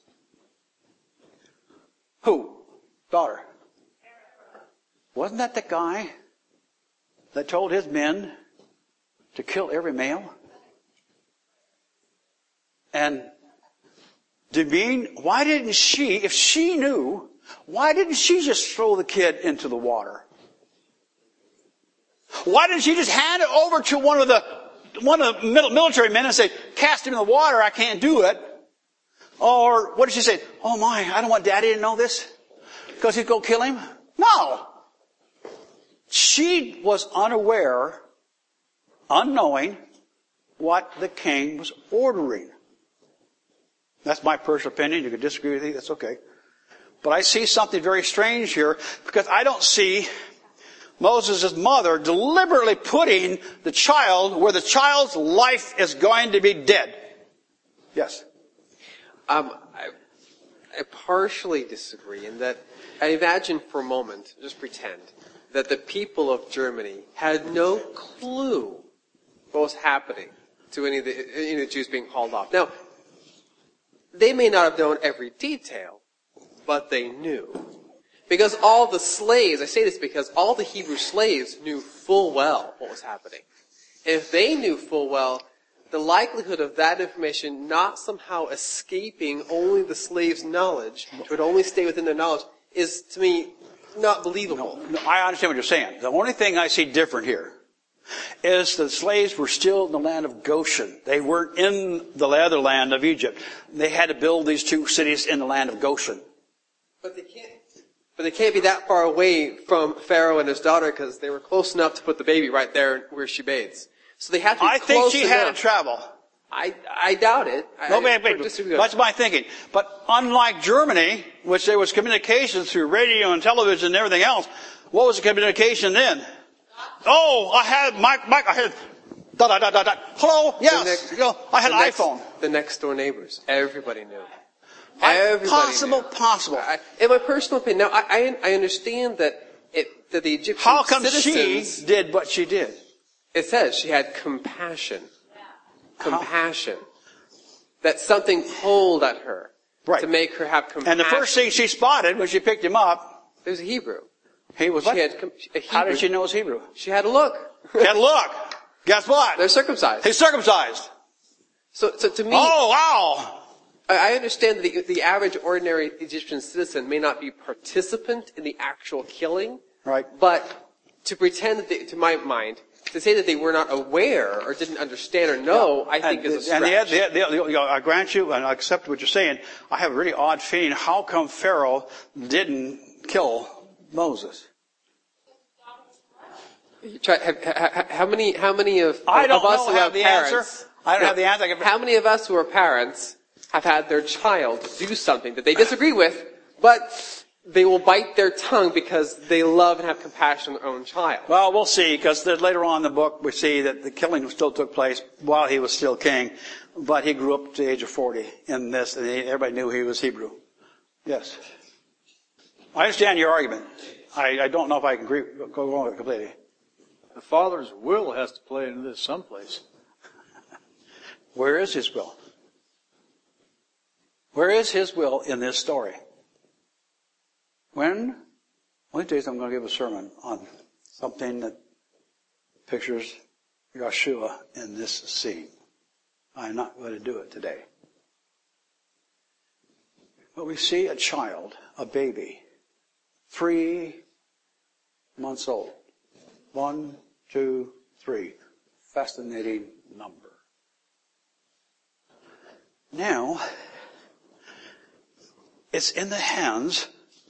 Who? Daughter. Wasn't that the guy that told his men to kill every male? And Devine, why didn't she, if she knew, why didn't she just throw the kid into the water? Why didn't she just hand it over to one of the one of the military men and say, cast him in the water, I can't do it? Or what did she say? Oh my, I don't want Daddy to know this because he'd go kill him? No. She was unaware, unknowing what the king was ordering. That's my personal opinion. You can disagree with me, that's okay. But I see something very strange here because I don't see Moses' mother deliberately putting the child where the child's life is going to be dead. Yes? Um, I, I partially disagree in that I imagine for a moment, just pretend, that the people of Germany had no clue what was happening to any of the, any of the Jews being hauled off. Now, they may not have known every detail, but they knew. Because all the slaves, I say this because all the Hebrew slaves knew full well what was happening. And if they knew full well, the likelihood of that information not somehow escaping only the slaves' knowledge, which would only stay within their knowledge, is, to me, not believable. No, I understand what you're saying. The only thing I see different here is the slaves were still in the land of Goshen. They weren't in the other land of Egypt. They had to build these two cities in the land of Goshen. But they can't. But they can't be that far away from Pharaoh and his daughter because they were close enough to put the baby right there where she bathes. So they have to be I close think she enough. had to travel. I, I doubt it. No, I, wait, I wait, disagree. that's my thinking. But unlike Germany, which there was communications through radio and television and everything else, what was the communication then? Oh, I had my, my I had da da da da da. Hello, yes. next- you know, I had the an next, iPhone. The next door neighbors. Everybody knew. Everybody Possible, knew. possible. I, in my personal opinion, now I, I, I understand that it, that the Egyptian How come citizens, she did what she did? it says she had compassion. Compassion. That something pulled at her. Right. To make her have compassion. And the first thing she spotted when she picked him up, It was a Hebrew. he was She what? had com- a Hebrew. How did she know it was Hebrew? She had a look. And look, guess what? They're circumcised. He's circumcised. So, so to me, Oh, wow. I I understand that the, the average ordinary Egyptian citizen may not be participant in the actual killing. Right. But to pretend that they, to my mind, to say that they were not aware or didn't understand or know, I think and, is a and stretch. the, the, the, you know, I grant you, and I accept what you're saying. I have a really odd feeling. How come Pharaoh didn't kill Moses? Try, have, ha, how many? How many of, I don't of us know, who have have the parents? answer. I don't have the answer. I can- How many of us who are parents have had their child do something that they disagree with, but they will bite their tongue because they love and have compassion on their own child? Well, we'll see, because later on in the book we see that the killing still took place while he was still king, but he grew up to the age of forty in this, and everybody knew he was Hebrew. Yes. I understand your argument. I, I don't know if I can agree, go along with it completely. The Father's will has to play into this someplace. Where is his will? Where is his will in this story? When? One of these days I'm going to give a sermon on something that pictures Yeshua in this scene. I'm not going to do it today. But we see a child, a baby, three months old. One, two, three. Fascinating number. Now, it's in the hands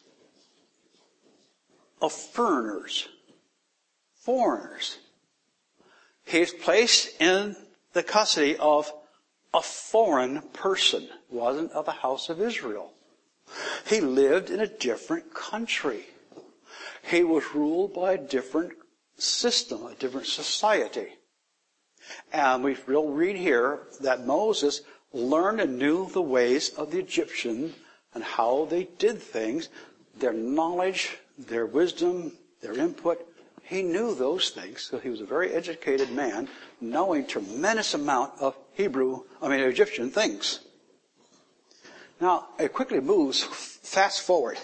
of foreigners. Foreigners. He's placed in the custody of a foreign person. Wasn't of the house of Israel. He lived in a different country. He was ruled by a different system, a different society. And we will read here that Moses learned and knew the ways of the Egyptian and how they did things, their knowledge, their wisdom, their input. He knew those things, so he was a very educated man, knowing tremendous amount of Hebrew, I mean Egyptian things. Now, it quickly moves, fast forward.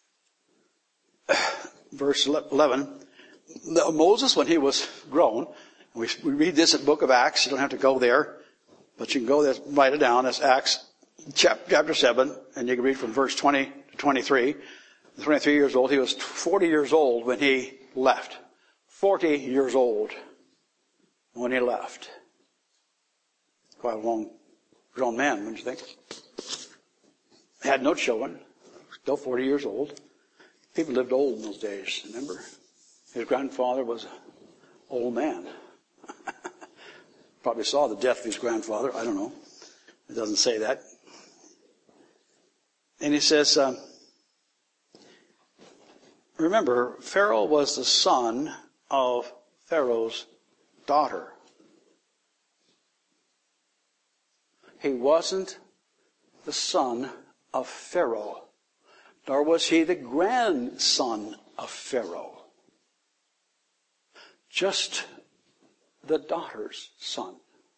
Verse eleven. Moses, when he was grown, we, we read this in the book of Acts, you don't have to go there, but you can go there, write it down, that's Acts chapter seven, and you can read from verse twenty to twenty-three. twenty-three years old, he was forty years old when he left. forty years old when he left. Quite a long grown man, wouldn't you think? Had no children, still forty years old. People lived old in those days, remember? His grandfather was an old man. Probably saw the death of his grandfather, I don't know. It doesn't say that. And he says, um, remember, Pharaoh was the son of Pharaoh's daughter. He wasn't the son of Pharaoh, nor was he the grandson of Pharaoh. Just the daughter's son.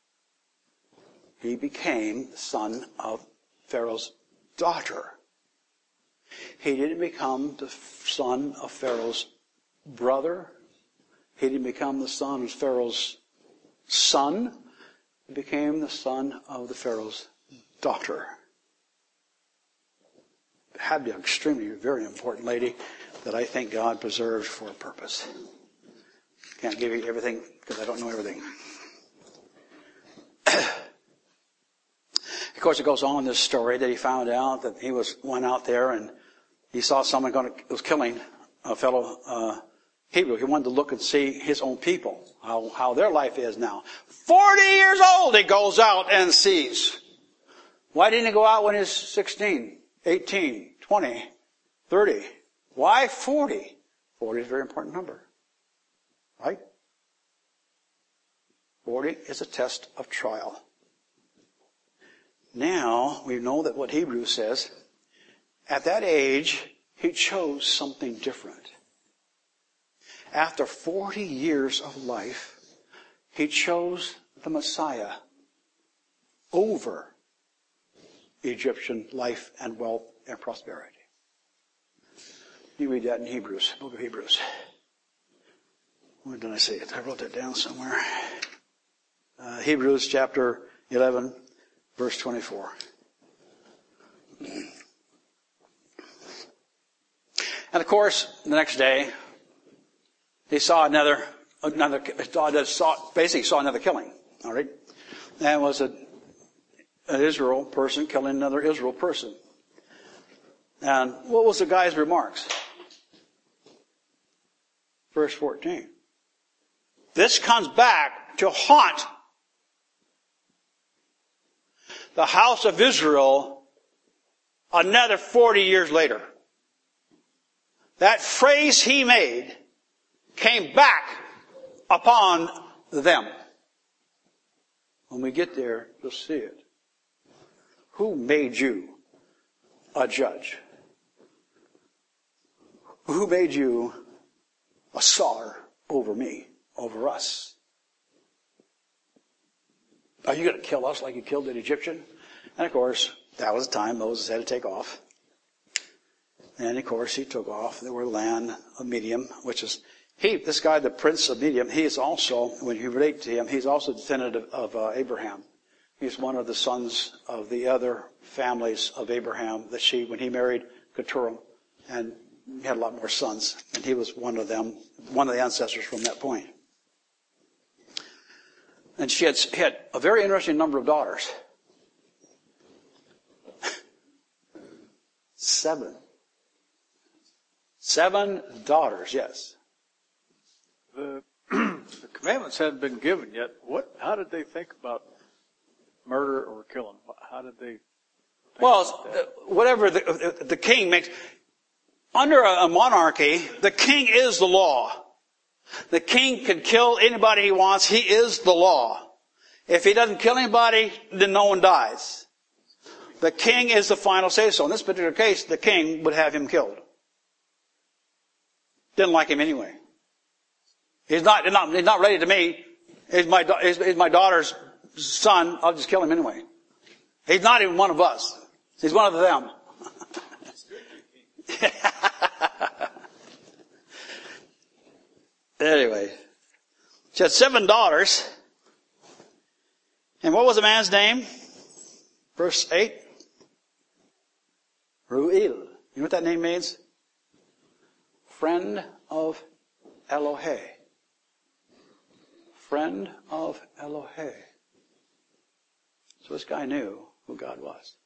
He became the son of Pharaoh's daughter. He didn't become the son of Pharaoh's brother. He didn't become the son of Pharaoh's son. He became the son of the Pharaoh's daughter. It had to be an extremely, very important lady. that I think God preserved for a purpose. Can't give you everything because I don't know everything. Of course, it goes on in this story that he found out that he was went out there and he saw someone going to, was killing a fellow uh, Hebrew. He wanted to look and see his own people, how, how their life is now. Forty years old, he goes out and sees. Why didn't he go out when he was sixteen, eighteen, twenty, thirty? Why forty? forty is a very important number. Right? forty is a test of trial. Now, we know that what Hebrews says, at that age, he chose something different. After forty years of life, he chose the Messiah over Egyptian life and wealth and prosperity. You read that in Hebrews, book of Hebrews. Where did I say it? I wrote that down somewhere. Uh, Hebrews chapter eleven, verse twenty-four. And of course, the next day, he saw another, another, saw, basically saw another killing. All right, that was a, an Israel person killing another Israel person. And what was the guy's remarks? Verse fourteen. This comes back to haunt the house of Israel another forty years later. That phrase he made came back upon them. When we get there, you'll see it. Who made you a judge? Who made you a czar over me, over us? Are you going to kill us like you killed an Egyptian? And of course, that was the time Moses had to take off. And of course, he took off. There were land of Midian, which is, he, this guy, the prince of Midian, he is also, when you relate to him, he's also a descendant of, of uh, Abraham. He's one of the sons of the other families of Abraham that she, when he married Keturah, and he had a lot more sons, and he was one of them, one of the ancestors from that point. And she had, he had a very interesting number of daughters. Seven. Seven daughters, yes. The, the commandments hadn't been given yet. What? How did they think about murder or killing? How did they think well, about that? whatever the, the king makes, under a monarchy, the king is the law. The king can kill anybody he wants. He is the law. If he doesn't kill anybody, then no one dies. The king is the final say-so. In this particular case, the king would have him killed. Didn't like him anyway. He's not, he's not, he's not ready to me. He's my, he's, he's my daughter's son. I'll just kill him anyway. He's not even one of us. He's one of them. Anyway, she had seven daughters. And what was the man's name? Verse eight. Reuel. You know what that name means? Friend of Elohe. Friend of Elohe. So this guy knew who God was.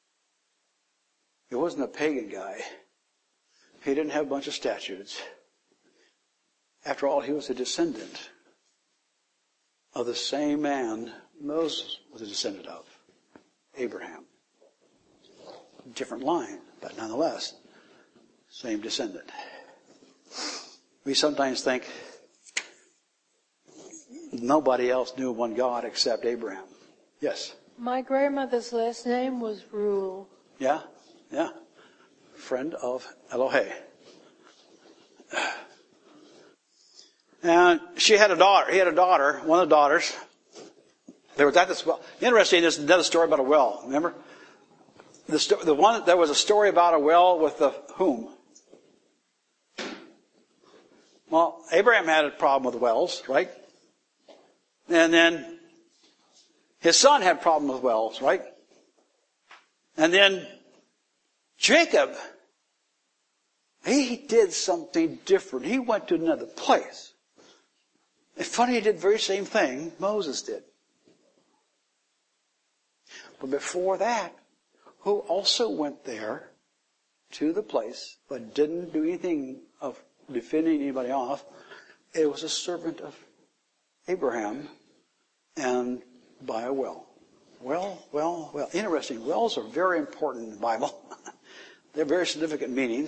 He wasn't a pagan guy. He didn't have a bunch of statues. After all, he was a descendant of the same man Moses was a descendant of, Abraham. Different line, but nonetheless, same descendant. We sometimes think nobody else knew one God except Abraham. Yes? My grandmother's last name was Rule. Yeah? Yeah. Friend of Elohe. And she had a daughter. He had a daughter, one of the daughters. There was at this well. Interesting, there's another story about a well. Remember? The, sto- the one, there was a story about a well with the whom? Well, Abraham had a problem with wells, right? And then his son had a problem with wells, right? And then Jacob He did something different. He went to another place. It's funny, he did the very same thing Moses did. But before that, who also went there to the place, but didn't do anything of defending anybody off, it was a servant of Abraham, and by a well. Well, well, well. Interesting. Wells are very important in the Bible. They have very significant meanings.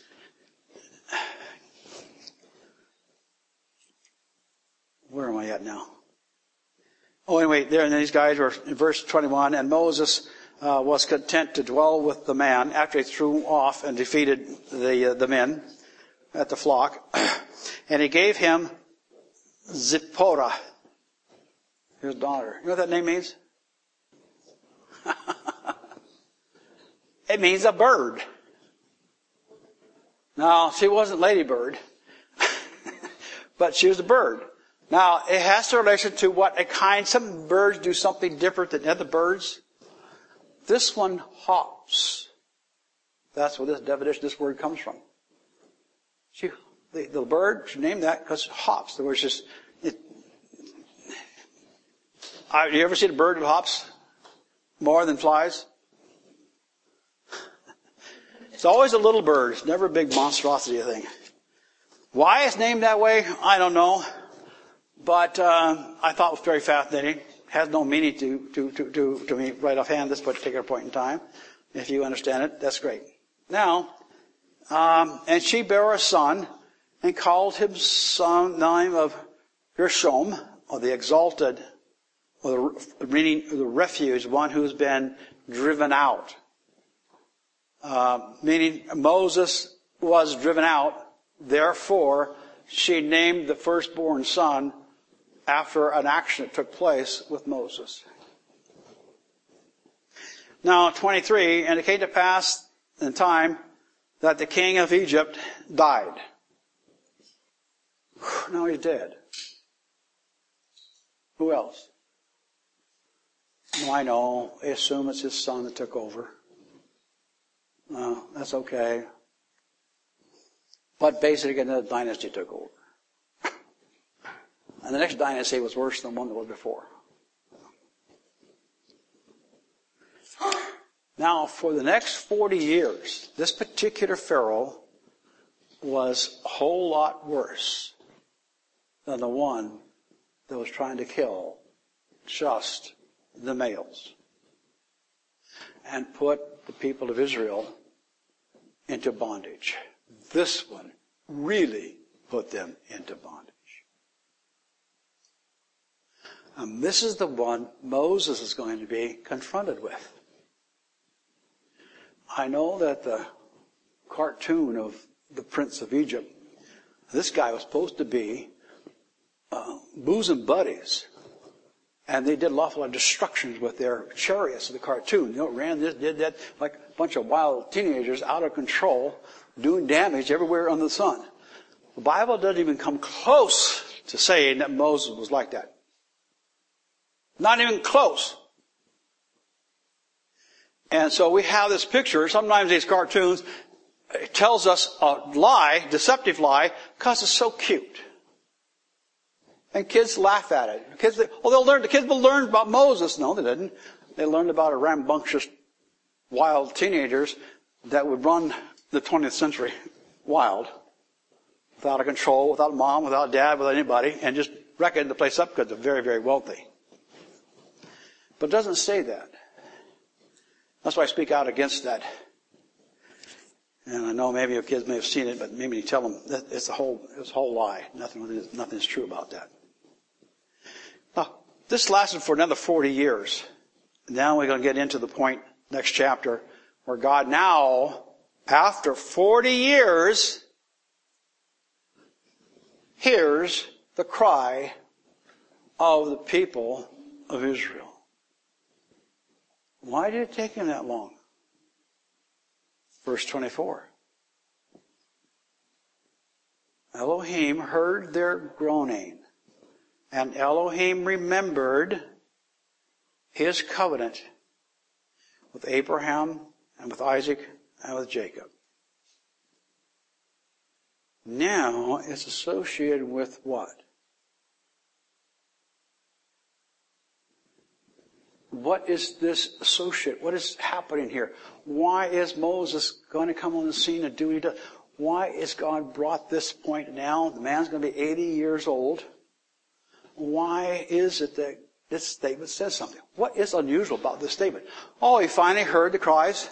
Where am I at now? Oh, anyway, there, and these guys were in verse twenty-one, and Moses uh, was content to dwell with the man after he threw off and defeated the uh, the men at the flock, and he gave him Zipporah, his daughter. You know what that name means? It means a bird. Now, she wasn't Lady Bird, but she was a bird. Now, it has to relation to what a kind, some birds do something different than other birds. This one hops. That's where this definition, this word comes from. She, the, the bird, she named that because it hops. There was just, it, I, you ever seen a bird that hops more than flies? It's always a little bird. It's never a big monstrosity thing. Why it's named that way, I don't know. But uh, I thought it was very fascinating. It has no meaning to, to, to, to, to me right offhand this particular point in time. If you understand it, that's great. Now, um, and she bare a son and called him son name of Gershom, or the exalted, or the meaning the refuge, one who's been driven out. Uh, meaning Moses was driven out, therefore she named the firstborn son after an action that took place with Moses. Now, twenty-three, and it came to pass in time that the king of Egypt died. Now he's dead. Who else? Oh, I know. I assume it's his son that took over. No, that's okay. But basically, another dynasty took over. And the next dynasty was worse than the one that was before. Now, for the next forty years, this particular Pharaoh was a whole lot worse than the one that was trying to kill just the males and put the people of Israel into bondage. This one really put them into bondage. And this is the one Moses is going to be confronted with. I know that the cartoon of the Prince of Egypt, this guy was supposed to be uh, bosom buddies. And they did an awful lot of destructions with their chariots in the cartoon. You know, ran this, did that, like a bunch of wild teenagers out of control, doing damage everywhere under the sun. The Bible doesn't even come close to saying that Moses was like that. Not even close. And so we have this picture. Sometimes these cartoons, it tells us a lie, deceptive lie, because it's so cute. And kids laugh at it. Kids, well, they'll learn, the kids will learn about Moses. No, they didn't. They learned about a rambunctious, wild teenagers that would run the twentieth century wild, without a control, without mom, without dad, without anybody, and just wrecking the place up because they're very, very wealthy. But it doesn't say that. That's why I speak out against that. And I know maybe your kids may have seen it, but maybe you tell them that it's a whole, it's a whole lie. Nothing, nothing is true about that. Now, this lasted for another forty years. Now we're going to get into the point, next chapter, where God now, after forty years, hears the cry of the people of Israel. Why did it take him that long? Verse twenty-four. Elohim heard their groaning, and Elohim remembered his covenant with Abraham and with Isaac and with Jacob. now it's associated with what? What is this associate? What is happening here? Why is Moses going to come on the scene and do what he does? Why is God brought this point now? The man's going to be eighty years old. Why is it that this statement says something? What is unusual about this statement? Oh, he finally heard the cries.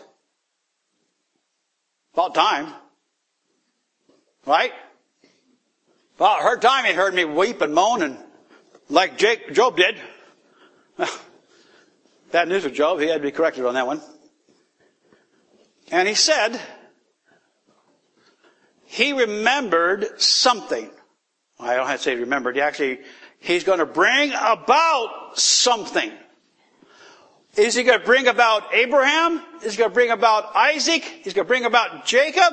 About time. Right? About her time he heard me weep and moan and like Jake, Job did. Bad news for Job. He had to be corrected on that one. And he said, he remembered something. I don't have to say remembered. He actually, he's going to bring about something. Is he going to bring about Abraham? Is he going to bring about Isaac? He's going to bring about Jacob?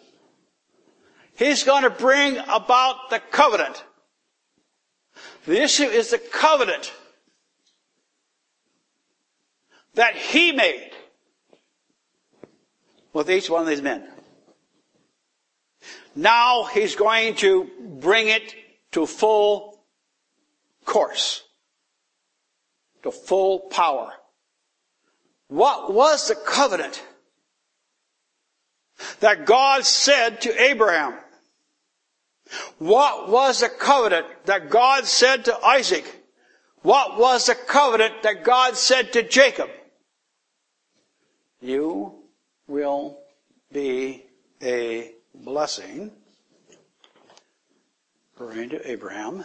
He's going to bring about the covenant. The issue is the covenant that he made with each one of these men. Now he's going to bring it to full course, to full power. What was the covenant that God said to Abraham? What was the covenant that God said to Isaac? What was the covenant that God said to Jacob? You will be a blessing, referring to Abraham.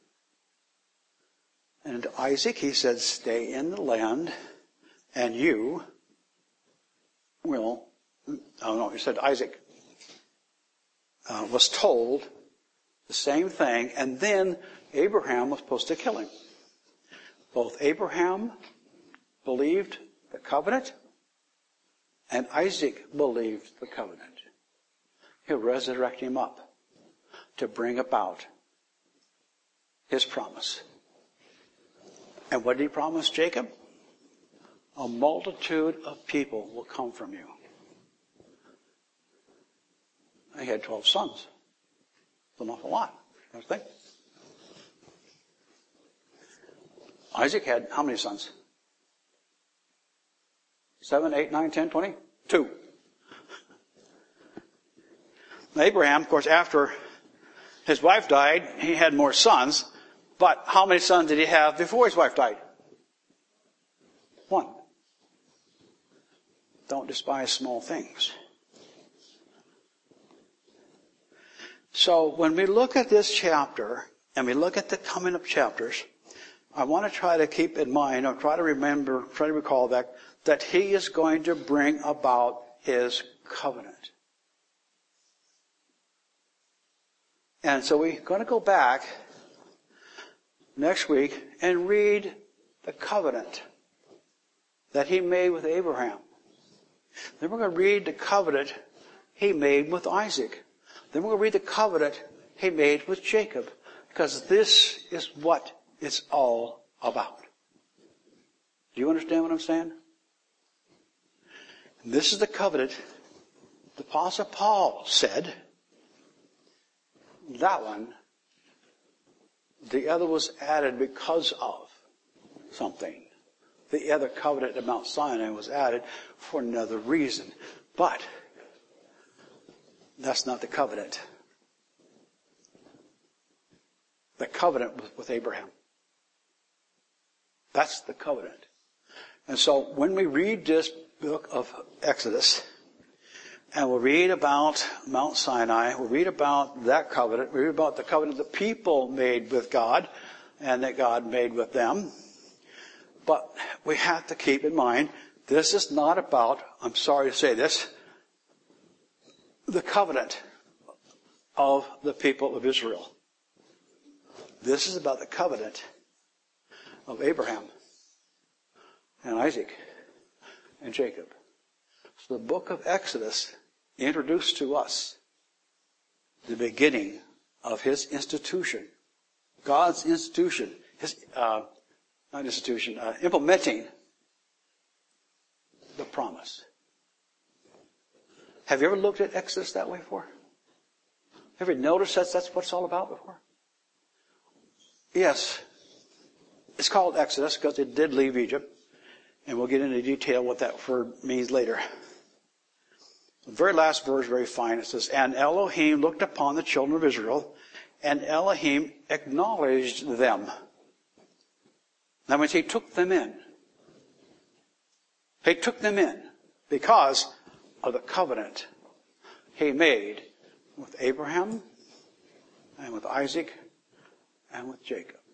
And to Isaac, he said, stay in the land, and you will, oh no, he said Isaac uh, was told the same thing, and then Abraham was supposed to kill him. Both Abraham believed the covenant, and Isaac believed the covenant. He'll resurrect him up to bring about his promise. And what did he promise Jacob? A multitude of people will come from you. He had twelve sons. It's an awful lot, don't you think? Isaac had how many sons? Seven, eight, nine, ten, twenty? Two. Abraham, of course, after his wife died, he had more sons. But how many sons did he have before his wife died? One. Don't despise small things. So when we look at this chapter, and we look at the coming up chapters, I want to try to keep in mind, or try to remember, try to recall that, that he is going to bring about his covenant. And so we're going to go back next week and read the covenant that he made with Abraham. Then we're going to read the covenant he made with Isaac. Then we're going to read the covenant he made with Jacob. Because this is what it's all about. Do you understand what I'm saying? And this is the covenant the Apostle Paul said. That one, the other was added because of something. The other covenant at Mount Sinai was added for another reason. But that's not the covenant. The covenant was with Abraham. That's the covenant. And so when we read this book of Exodus, and we'll read about Mount Sinai, we'll read about that covenant, we'll read about the covenant the people made with God, and that God made with them. But we have to keep in mind, this is not about, I'm sorry to say this, the covenant of the people of Israel. This is about the covenant of Abraham and Isaac and Jacob. So the book of Exodus introduced to us the beginning of his institution, God's institution, his uh, not institution, uh, implementing the promise. Have you ever looked at Exodus that way before? Have you noticed that's, that's what it's all about before? Yes. It's called Exodus because it did leave Egypt. And we'll get into detail what that word means later. The very last verse, very fine. It says, and Elohim looked upon the children of Israel, and Elohim acknowledged them. That means he took them in. He took them in because of the covenant he made with Abraham and with Isaac and with Jacob.